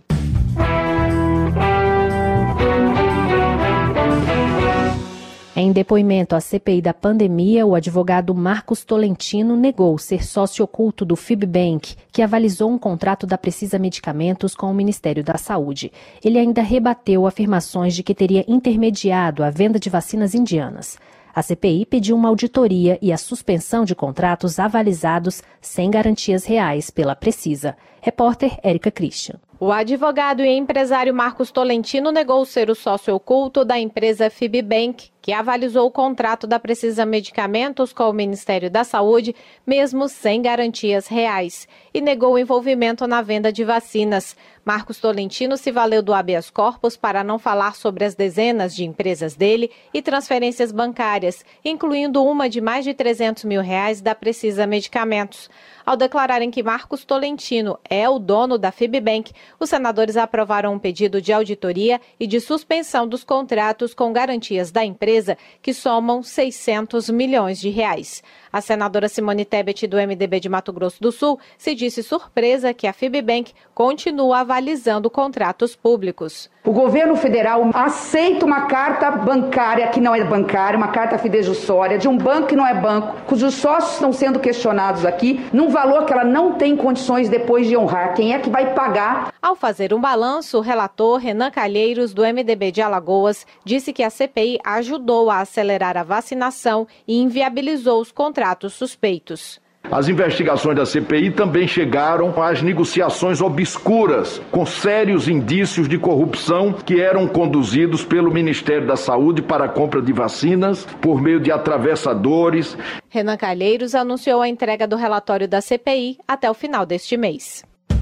Em depoimento à CPI da pandemia, o advogado Marcos Tolentino negou ser sócio oculto do Fibbank, que avalizou um contrato da Precisa Medicamentos com o Ministério da Saúde. Ele ainda rebateu afirmações de que teria intermediado a venda de vacinas indianas. A CPI pediu uma auditoria e a suspensão de contratos avalizados sem garantias reais pela Precisa. Repórter Érica Christian. O advogado e empresário Marcos Tolentino negou ser o sócio oculto da empresa Fibbank, que avalizou o contrato da Precisa Medicamentos com o Ministério da Saúde, mesmo sem garantias reais, e negou o envolvimento na venda de vacinas. Marcos Tolentino se valeu do habeas corpus para não falar sobre as dezenas de empresas dele e transferências bancárias, incluindo uma de mais de R$300 mil da Precisa Medicamentos. Ao declararem que Marcos Tolentino é o dono da Fibbank, os senadores aprovaram um pedido de auditoria e de suspensão dos contratos com garantias da empresa, que somam R$600 milhões. A senadora Simone Tebet, do MDB de Mato Grosso do Sul, se disse surpresa que a FIBBank continua avalizando contratos públicos. O governo federal aceita uma carta bancária que não é bancária, uma carta fidejussória de um banco que não é banco, cujos sócios estão sendo questionados aqui, num valor que ela não tem condições depois de honrar. Quem é que vai pagar? Ao fazer um balanço, o relator Renan Calheiros, do MDB de Alagoas, disse que a CPI ajudou a acelerar a vacinação e inviabilizou os contratos suspeitos. As investigações da CPI também chegaram às negociações obscuras, com sérios indícios de corrupção que eram conduzidos pelo Ministério da Saúde para a compra de vacinas por meio de atravessadores. Renan Calheiros anunciou a entrega do relatório da CPI até o final deste mês.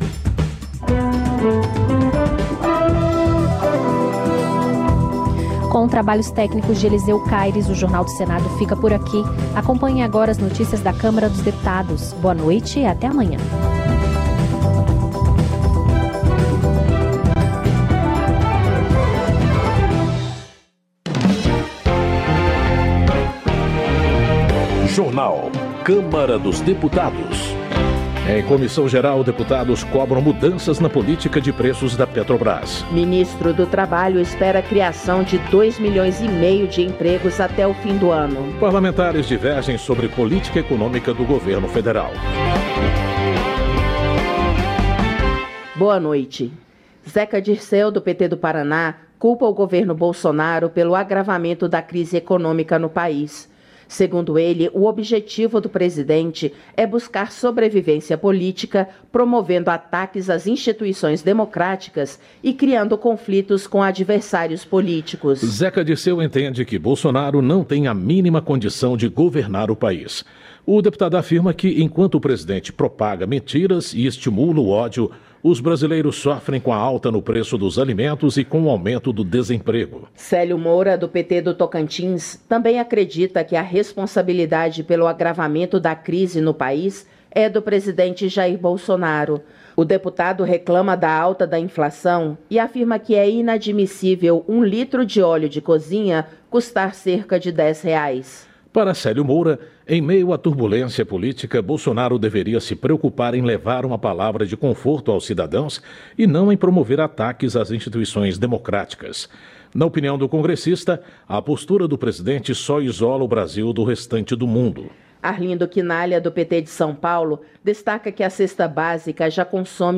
Com trabalhos técnicos de Eliseu Caires, o Jornal do Senado fica por aqui. Acompanhe agora as notícias da Câmara dos Deputados. Boa noite e até amanhã. Jornal Câmara dos Deputados. Em comissão geral, deputados cobram mudanças na política de preços da Petrobras. Ministro do Trabalho espera a criação de 2,5 milhões de empregos até o fim do ano. Parlamentares divergem sobre política econômica do governo federal. Boa noite. Zeca Dirceu, do PT do Paraná, culpa o governo Bolsonaro pelo agravamento da crise econômica no país. Segundo ele, o objetivo do presidente é buscar sobrevivência política, promovendo ataques às instituições democráticas e criando conflitos com adversários políticos. Zeca Dirceu entende que Bolsonaro não tem a mínima condição de governar o país. O deputado afirma que, enquanto o presidente propaga mentiras e estimula o ódio, os brasileiros sofrem com a alta no preço dos alimentos e com o aumento do desemprego. Célio Moura, do PT do Tocantins, também acredita que a responsabilidade pelo agravamento da crise no país é do presidente Jair Bolsonaro. O deputado reclama da alta da inflação e afirma que é inadmissível 1 litro de óleo de cozinha custar cerca de R$10. Para Célio Moura, em meio à turbulência política, Bolsonaro deveria se preocupar em levar uma palavra de conforto aos cidadãos e não em promover ataques às instituições democráticas. Na opinião do congressista, a postura do presidente só isola o Brasil do restante do mundo. Arlindo Quinalha, do PT de São Paulo, destaca que a cesta básica já consome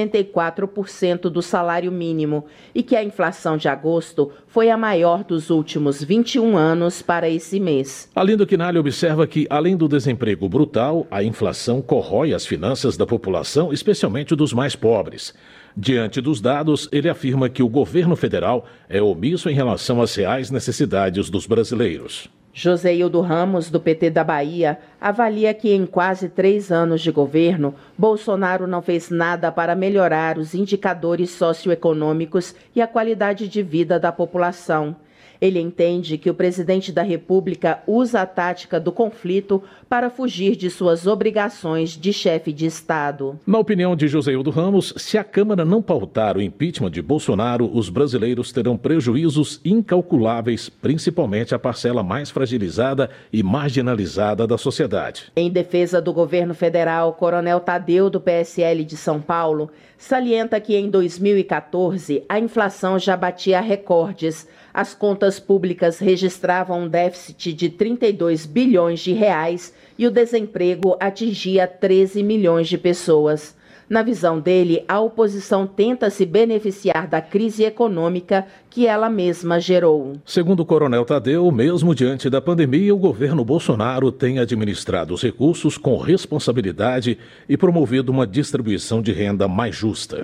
64% do salário mínimo e que a inflação de agosto foi a maior dos últimos 21 anos para esse mês. Arlindo Quinalha observa que, além do desemprego brutal, a inflação corrói as finanças da população, especialmente dos mais pobres. Diante dos dados, ele afirma que o governo federal é omisso em relação às reais necessidades dos brasileiros. Joseildo Ramos, do PT da Bahia, avalia que em quase 3 anos de governo, Bolsonaro não fez nada para melhorar os indicadores socioeconômicos e a qualidade de vida da população. Ele entende que o presidente da República usa a tática do conflito para fugir de suas obrigações de chefe de Estado. Na opinião de Joseildo Ramos, se a Câmara não pautar o impeachment de Bolsonaro, os brasileiros terão prejuízos incalculáveis, principalmente a parcela mais fragilizada e marginalizada da sociedade. Em defesa do governo federal, Coronel Tadeu, do PSL de São Paulo, salienta que em 2014 a inflação já batia recordes. As contas públicas registravam um déficit de 32 bilhões de reais e o desemprego atingia 13 milhões de pessoas. Na visão dele, a oposição tenta se beneficiar da crise econômica que ela mesma gerou. Segundo o Coronel Tadeu, mesmo diante da pandemia, o governo Bolsonaro tem administrado os recursos com responsabilidade e promovido uma distribuição de renda mais justa.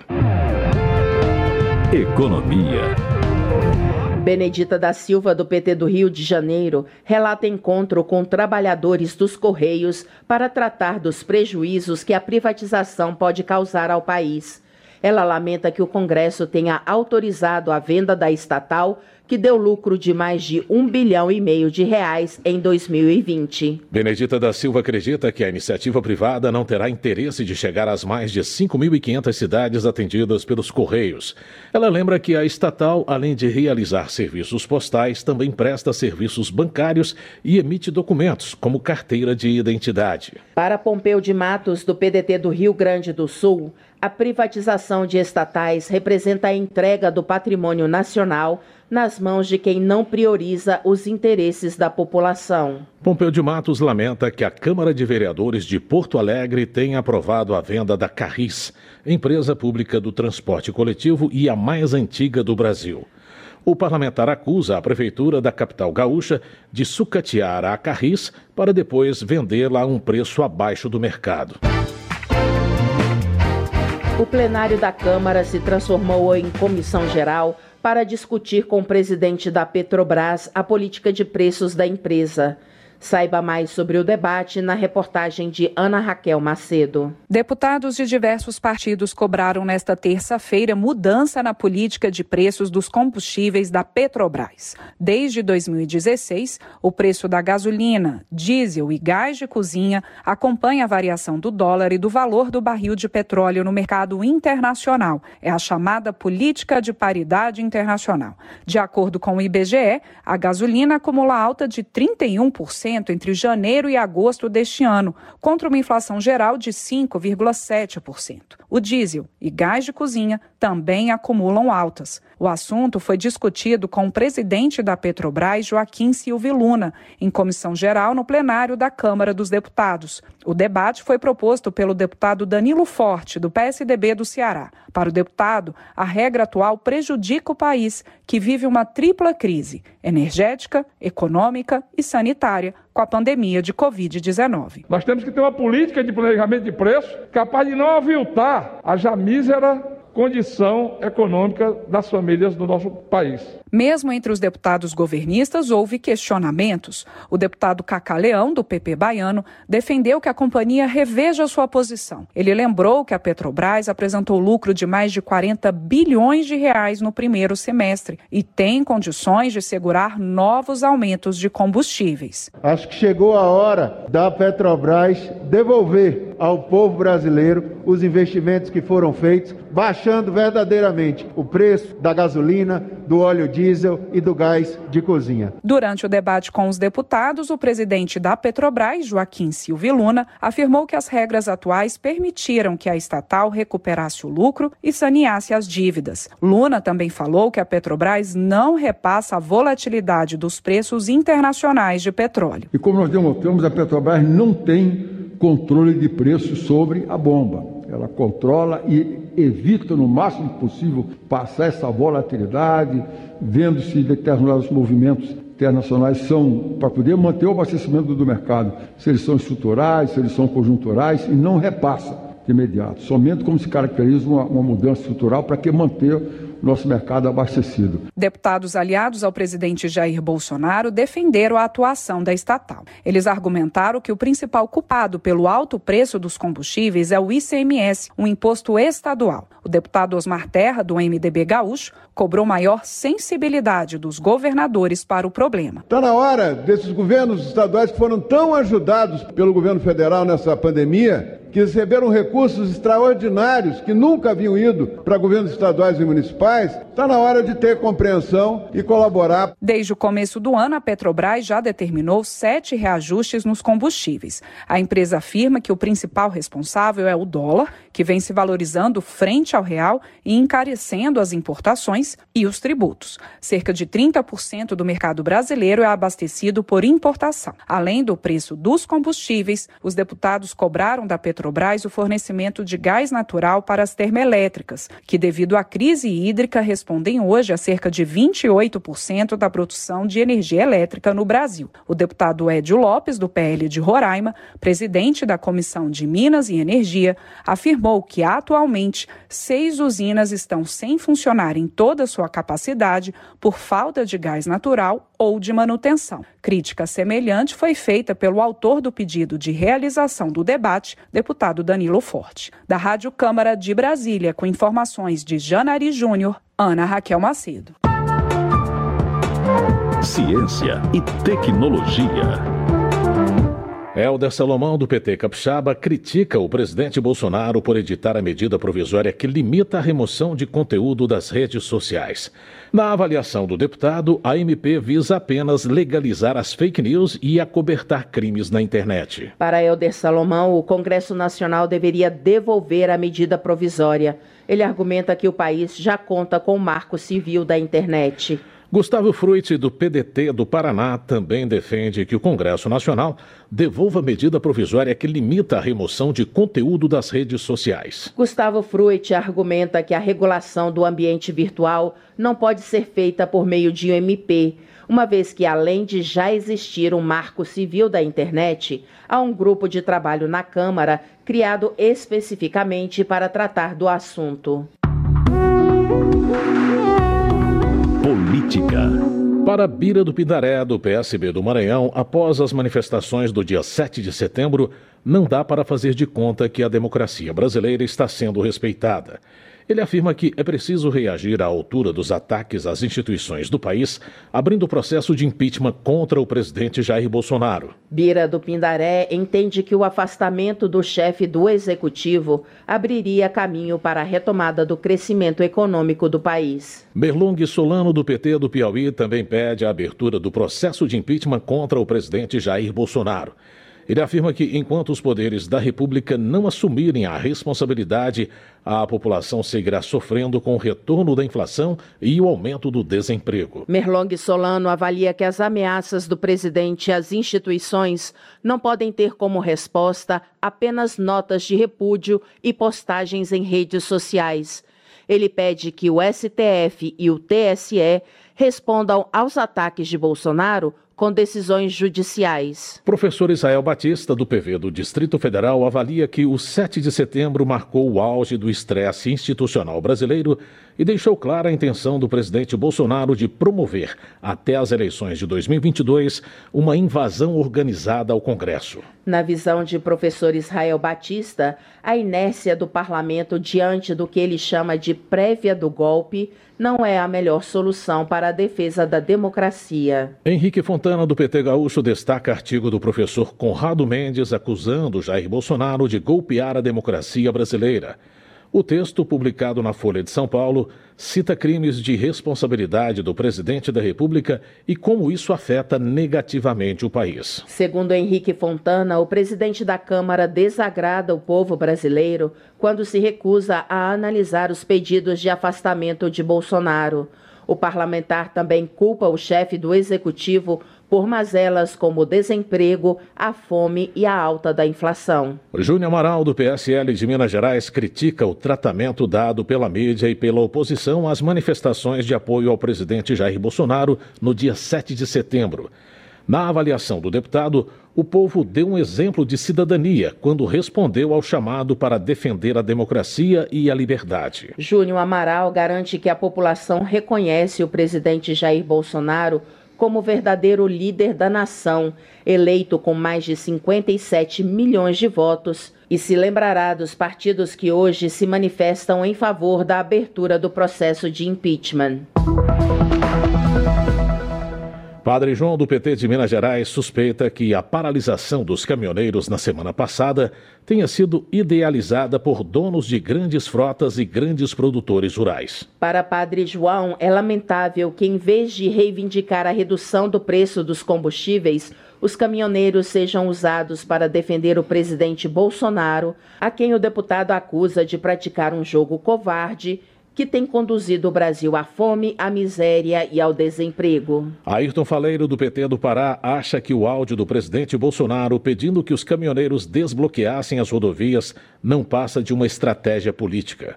Economia. Benedita da Silva, do PT do Rio de Janeiro, relata encontro com trabalhadores dos Correios para tratar dos prejuízos que a privatização pode causar ao país. Ela lamenta que o Congresso tenha autorizado a venda da estatal, que deu lucro de mais de R$1,5 bilhão em 2020. Benedita da Silva acredita que a iniciativa privada não terá interesse de chegar às mais de 5.500 cidades atendidas pelos Correios. Ela lembra que a estatal, além de realizar serviços postais, também presta serviços bancários e emite documentos, como carteira de identidade. Para Pompeu de Matos, do PDT do Rio Grande do Sul, a privatização de estatais representa a entrega do patrimônio nacional nas mãos de quem não prioriza os interesses da população. Pompeu de Matos lamenta que a Câmara de Vereadores de Porto Alegre tenha aprovado a venda da Carris, empresa pública do transporte coletivo e a mais antiga do Brasil. O parlamentar acusa a Prefeitura da capital gaúcha de sucatear a Carris para depois vendê-la a um preço abaixo do mercado. O plenário da Câmara se transformou em comissão geral para discutir com o presidente da Petrobras a política de preços da empresa. Saiba mais sobre o debate na reportagem de Ana Raquel Macedo. Deputados de diversos partidos cobraram nesta terça-feira mudança na política de preços dos combustíveis da Petrobras. Desde 2016, o preço da gasolina, diesel e gás de cozinha acompanha a variação do dólar e do valor do barril de petróleo no mercado internacional. É a chamada política de paridade internacional. De acordo com o IBGE, a gasolina acumula alta de 31% entre janeiro e agosto deste ano, contra uma inflação geral de 5,7%. O diesel e gás de cozinha também acumulam altas. O assunto foi discutido com o presidente da Petrobras, Joaquim Silvio Luna, em comissão geral no plenário da Câmara dos Deputados. O debate foi proposto pelo deputado Danilo Forte, do PSDB do Ceará. Para o deputado, a regra atual prejudica o país, que vive uma tripla crise: energética, econômica e sanitária, com a pandemia de Covid-19. Nós temos que ter uma política de planejamento de preço capaz de não aviltar a já mísera condição econômica das famílias do nosso país. Mesmo entre os deputados governistas, houve questionamentos. O deputado Cacá Leão, do PP baiano, defendeu que a companhia reveja sua posição. Ele lembrou que a Petrobras apresentou lucro de mais de 40 bilhões de reais no primeiro semestre e tem condições de segurar novos aumentos de combustíveis. Acho que chegou a hora da Petrobras devolver ao povo brasileiro os investimentos que foram feitos, baixando verdadeiramente o preço da gasolina, do óleo diesel e do gás de cozinha. Durante o debate com os deputados, o presidente da Petrobras, Joaquim Silvio Luna, afirmou que as regras atuais permitiram que a estatal recuperasse o lucro e saneasse as dívidas. Luna também falou que a Petrobras não repassa a volatilidade dos preços internacionais de petróleo. E como nós demonstramos, a Petrobras não tem controle de preço sobre a bomba. Ela controla e evita no máximo possível passar essa volatilidade, vendo se determinados movimentos internacionais são para poder manter o abastecimento do mercado, se eles são estruturais, se eles são conjunturais, e não repassa de imediato. Somente como se caracteriza uma mudança estrutural para que manter o nosso mercado abastecido. Deputados aliados ao presidente Jair Bolsonaro defenderam a atuação da estatal. Eles argumentaram que o principal culpado pelo alto preço dos combustíveis é o ICMS, um imposto estadual. O deputado Osmar Terra, do MDB gaúcho, cobrou maior sensibilidade dos governadores para o problema. Está na hora desses governos estaduais que foram tão ajudados pelo governo federal nessa pandemia, que receberam recursos extraordinários que nunca haviam ido para governos estaduais e municipais, está na hora de ter compreensão e colaborar. Desde o começo do ano, a Petrobras já determinou 7 reajustes nos combustíveis. A empresa afirma que o principal responsável é o dólar, que vem se valorizando frente ao real e encarecendo as importações e os tributos. Cerca de 30% do mercado brasileiro é abastecido por importação. Além do preço dos combustíveis, os deputados cobraram da Petrobras o fornecimento de gás natural para as termoelétricas, que devido à crise hídrica respondem hoje a cerca de 28% da produção de energia elétrica no Brasil. O deputado Edio Lopes, do PL de Roraima, presidente da Comissão de Minas e Energia, afirmou que atualmente 6 usinas estão sem funcionar em toda a sua capacidade por falta de gás natural ou de manutenção. Crítica semelhante foi feita pelo autor do pedido de realização do debate, deputado Danilo Forte. Da Rádio Câmara de Brasília, com informações de Janari Júnior, Ana Raquel Macedo. Ciência e tecnologia. Helder Salomão, do PT Capixaba, critica o presidente Bolsonaro por editar a medida provisória que limita a remoção de conteúdo das redes sociais. Na avaliação do deputado, a MP visa apenas legalizar as fake news e acobertar crimes na internet. Para Helder Salomão, o Congresso Nacional deveria devolver a medida provisória. Ele argumenta que o país já conta com o Marco Civil da internet. Gustavo Fruit, do PDT do Paraná, também defende que o Congresso Nacional devolva a medida provisória que limita a remoção de conteúdo das redes sociais. Gustavo Fruit argumenta que a regulação do ambiente virtual não pode ser feita por meio de um MP, uma vez que, além de já existir um Marco Civil da internet, há um grupo de trabalho na Câmara criado especificamente para tratar do assunto. Política. Para Bira do Pindaré, do PSB do Maranhão, após as manifestações do dia 7 de setembro, não dá para fazer de conta que a democracia brasileira está sendo respeitada. Ele afirma que é preciso reagir à altura dos ataques às instituições do país, abrindo processo de impeachment contra o presidente Jair Bolsonaro. Bira do Pindaré entende que o afastamento do chefe do executivo abriria caminho para a retomada do crescimento econômico do país. Berlong Solano, do PT do Piauí, também pede a abertura do processo de impeachment contra o presidente Jair Bolsonaro. Ele afirma que, enquanto os poderes da República não assumirem a responsabilidade, a população seguirá sofrendo com o retorno da inflação e o aumento do desemprego. Merlong Solano avalia que as ameaças do presidente às instituições não podem ter como resposta apenas notas de repúdio e postagens em redes sociais. Ele pede que o STF e o TSE respondam aos ataques de Bolsonaro com decisões judiciais. Professor Israel Batista, do PV do Distrito Federal, avalia que o 7 de setembro marcou o auge do estresse institucional brasileiro e deixou clara a intenção do presidente Bolsonaro de promover, até as eleições de 2022, uma invasão organizada ao Congresso. Na visão de professor Israel Batista, a inércia do parlamento diante do que ele chama de prévia do golpe não é a melhor solução para a defesa da democracia. Henrique Fontana, do PT Gaúcho, destaca artigo do professor Conrado Mendes acusando Jair Bolsonaro de golpear a democracia brasileira. O texto, publicado na Folha de São Paulo, cita crimes de responsabilidade do presidente da República e como isso afeta negativamente o país. Segundo Henrique Fontana, o presidente da Câmara desagrada o povo brasileiro quando se recusa a analisar os pedidos de afastamento de Bolsonaro. O parlamentar também culpa o chefe do executivo por mazelas como o desemprego, a fome e a alta da inflação. Júnior Amaral, do PSL de Minas Gerais, critica o tratamento dado pela mídia e pela oposição às manifestações de apoio ao presidente Jair Bolsonaro no dia 7 de setembro. Na avaliação do deputado, o povo deu um exemplo de cidadania quando respondeu ao chamado para defender a democracia e a liberdade. Júnior Amaral garante que a população reconhece o presidente Jair Bolsonaro como verdadeiro líder da nação, eleito com mais de 57 milhões de votos, e se lembrará dos partidos que hoje se manifestam em favor da abertura do processo de impeachment. Padre João, do PT de Minas Gerais, suspeita que a paralisação dos caminhoneiros na semana passada tenha sido idealizada por donos de grandes frotas e grandes produtores rurais. Para Padre João, é lamentável que, em vez de reivindicar a redução do preço dos combustíveis, os caminhoneiros sejam usados para defender o presidente Bolsonaro, a quem o deputado acusa de praticar um jogo covarde que tem conduzido o Brasil à fome, à miséria e ao desemprego. Ayrton Faleiro, do PT do Pará, acha que o áudio do presidente Bolsonaro pedindo que os caminhoneiros desbloqueassem as rodovias não passa de uma estratégia política.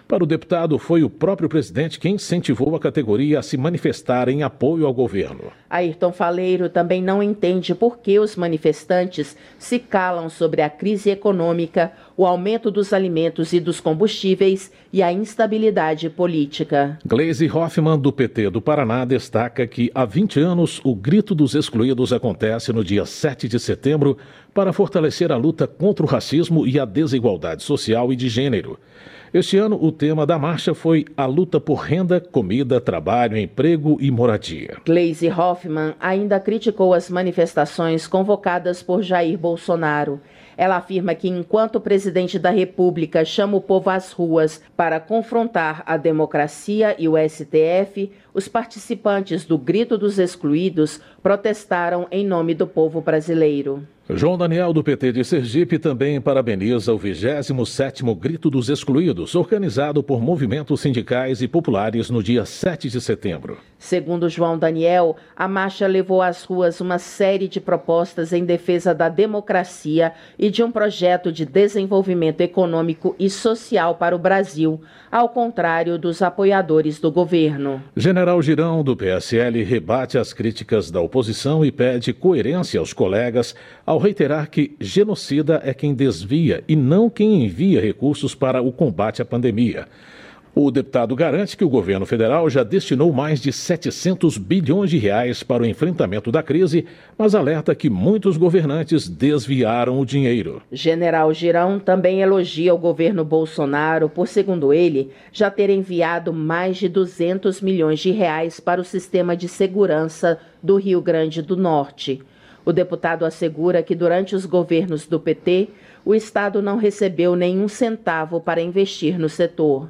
Para o deputado, foi o próprio presidente quem incentivou a categoria a se manifestar em apoio ao governo. Ayrton Faleiro também não entende por que os manifestantes se calam sobre a crise econômica, o aumento dos alimentos e dos combustíveis e a instabilidade política. Gleisi Hoffmann, do PT do Paraná, destaca que há 20 anos o Grito dos Excluídos acontece no dia 7 de setembro para fortalecer a luta contra o racismo e a desigualdade social e de gênero. Este ano, o tema da marcha foi a luta por renda, comida, trabalho, emprego e moradia. Gleisi Hoffmann ainda criticou as manifestações convocadas por Jair Bolsonaro. Ela afirma que enquanto o presidente da República chama o povo às ruas para confrontar a democracia e o STF, os participantes do Grito dos Excluídos protestaram em nome do povo brasileiro. João Daniel, do PT de Sergipe, também parabeniza o 27º Grito dos Excluídos, organizado por movimentos sindicais e populares no dia 7 de setembro. Segundo João Daniel, a marcha levou às ruas uma série de propostas em defesa da democracia e de um projeto de desenvolvimento econômico e social para o Brasil, ao contrário dos apoiadores do governo. General Girão, do PSL, rebate as críticas da oposição e pede coerência aos colegas ao reiterar que genocida é quem desvia e não quem envia recursos para o combate à pandemia. O deputado garante que o governo federal já destinou mais de 700 bilhões de reais para o enfrentamento da crise, mas alerta que muitos governantes desviaram o dinheiro. General Girão também elogia o governo Bolsonaro por, segundo ele, já ter enviado mais de 200 milhões de reais para o sistema de segurança do Rio Grande do Norte. O deputado assegura que durante os governos do PT, o Estado não recebeu nenhum centavo para investir no setor.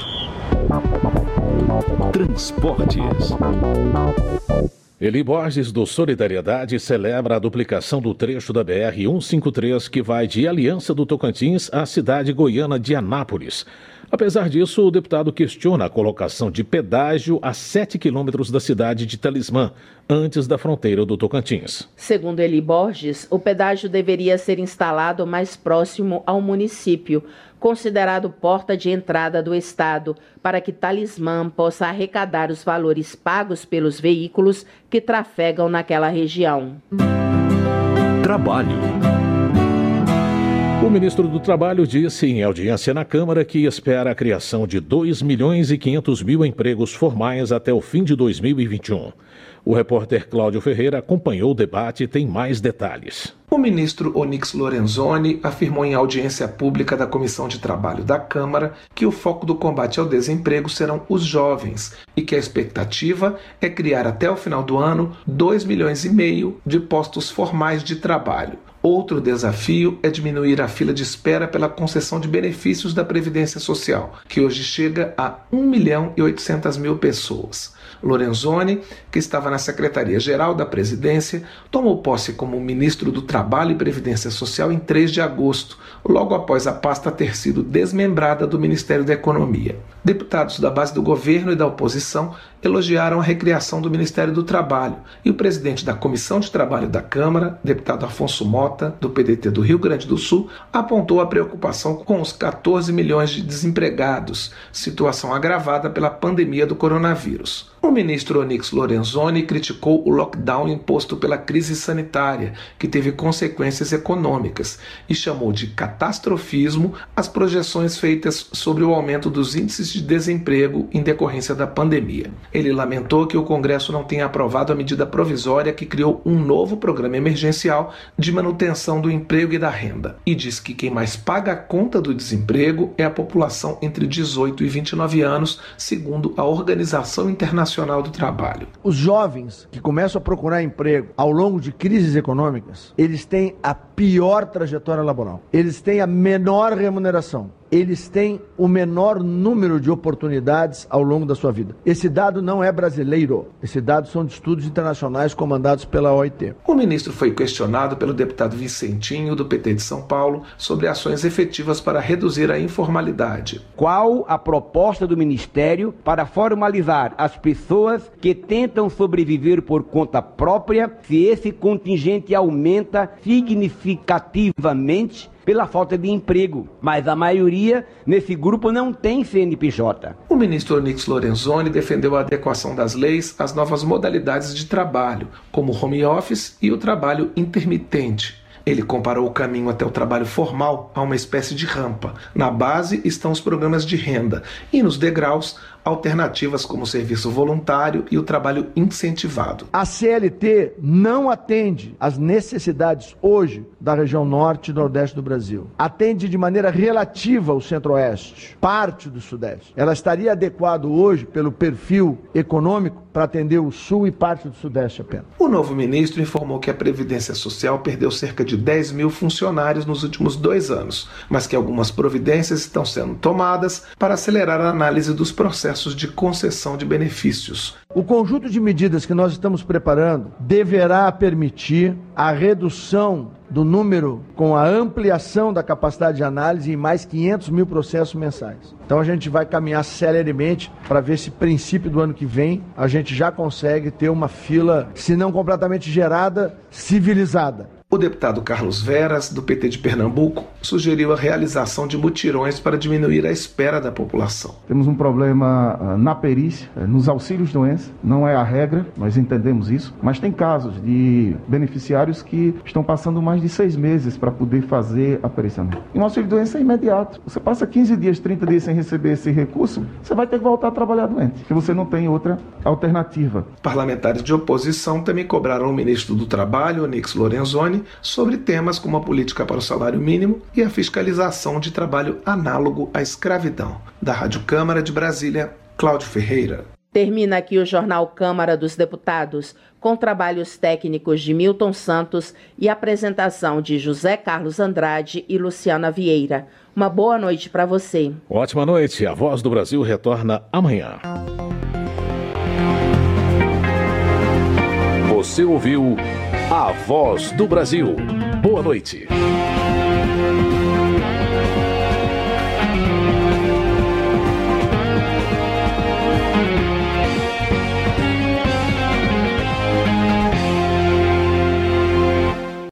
Transportes. Eli Borges, do Solidariedade, celebra a duplicação do trecho da BR-153 que vai de Aliança do Tocantins à cidade goiana de Anápolis. Apesar disso, o deputado questiona a colocação de pedágio a 7 quilômetros da cidade de Talismã, antes da fronteira do Tocantins. Segundo Eli Borges, o pedágio deveria ser instalado mais próximo ao município, considerado porta de entrada do estado, para que Talismã possa arrecadar os valores pagos pelos veículos que trafegam naquela região. Trabalho. O ministro do Trabalho disse em audiência na Câmara que espera a criação de 2.500.000 empregos formais até o fim de 2021. O repórter Cláudio Ferreira acompanhou o debate e tem mais detalhes. O ministro Onyx Lorenzoni afirmou em audiência pública da Comissão de Trabalho da Câmara que o foco do combate ao desemprego serão os jovens e que a expectativa é criar até o final do ano 2,5 milhões de postos formais de trabalho. Outro desafio é diminuir a fila de espera pela concessão de benefícios da Previdência Social, que hoje chega a 1.800.000 pessoas. Lorenzoni, que estava na Secretaria-Geral da Presidência, tomou posse como ministro do Trabalho e Previdência Social em 3 de agosto, logo após a pasta ter sido desmembrada do Ministério da Economia. Deputados da base do governo e da oposição elogiaram a recriação do Ministério do Trabalho e o presidente da Comissão de Trabalho da Câmara, deputado Afonso Mota, do PDT do Rio Grande do Sul, apontou a preocupação com os 14 milhões de desempregados, situação agravada pela pandemia do coronavírus. O ministro Onyx Lorenzoni criticou o lockdown imposto pela crise sanitária, que teve consequências econômicas, e chamou de catastrofismo as projeções feitas sobre o aumento dos índices de desemprego em decorrência da pandemia. Ele lamentou que o Congresso não tenha aprovado a medida provisória que criou um novo programa emergencial de manutenção do emprego e da renda, e diz que quem mais paga a conta do desemprego é a população entre 18 e 29 anos, segundo a Organização Internacional do Trabalho. Os jovens que começam a procurar emprego ao longo de crises econômicas, eles têm a pior trajetória laboral, eles têm a menor remuneração, eles têm o menor número de oportunidades ao longo da sua vida. Esse dado não é brasileiro, esse dado são de estudos internacionais comandados pela OIT. O ministro foi questionado pelo deputado Vicentinho, do PT de São Paulo, sobre ações efetivas para reduzir a informalidade. Qual a proposta do Ministério para formalizar as pessoas que tentam sobreviver por conta própria, se esse contingente aumenta significativamente pela falta de emprego, mas a maioria nesse grupo não tem CNPJ. O ministro Onyx Lorenzoni defendeu a adequação das leis às novas modalidades de trabalho, como o home office e o trabalho intermitente. Ele comparou o caminho até o trabalho formal a uma espécie de rampa. Na base estão os programas de renda e nos degraus, alternativas como o serviço voluntário e o trabalho incentivado. A CLT não atende às necessidades hoje da região norte e nordeste do Brasil. Atende de maneira relativa ao centro-oeste, parte do sudeste. Ela estaria adequada hoje pelo perfil econômico para atender o sul e parte do sudeste apenas. O novo ministro informou que a Previdência Social perdeu cerca de 10 mil funcionários nos últimos 2 anos, mas que algumas providências estão sendo tomadas para acelerar a análise dos processos de concessão de benefícios. O conjunto de medidas que nós estamos preparando deverá permitir a redução do número com a ampliação da capacidade de análise em mais 500 mil processos mensais. Então a gente vai caminhar celeremente para ver se princípio do ano que vem a gente já consegue ter uma fila, se não completamente gerada, civilizada. O deputado Carlos Veras, do PT de Pernambuco, sugeriu a realização de mutirões para diminuir a espera da população. Temos um problema na perícia, nos auxílios-doença, não é a regra, nós entendemos isso, mas tem casos de beneficiários que estão passando mais de 6 meses para poder fazer a perícia. E o auxílio-doença é imediato. Você passa 15 dias, 30 dias sem receber esse recurso, você vai ter que voltar a trabalhar doente, porque você não tem outra alternativa. Parlamentares de oposição também cobraram o ministro do Trabalho, Onyx Lorenzoni, sobre temas como a política para o salário mínimo e a fiscalização de trabalho análogo à escravidão. Da Rádio Câmara de Brasília, Cláudio Ferreira. Termina aqui o Jornal Câmara dos Deputados, com trabalhos técnicos de Milton Santos e apresentação de José Carlos Andrade e Luciana Vieira. Uma boa noite para você. Ótima noite. A Voz do Brasil retorna amanhã. Você ouviu A Voz do Brasil. Boa noite.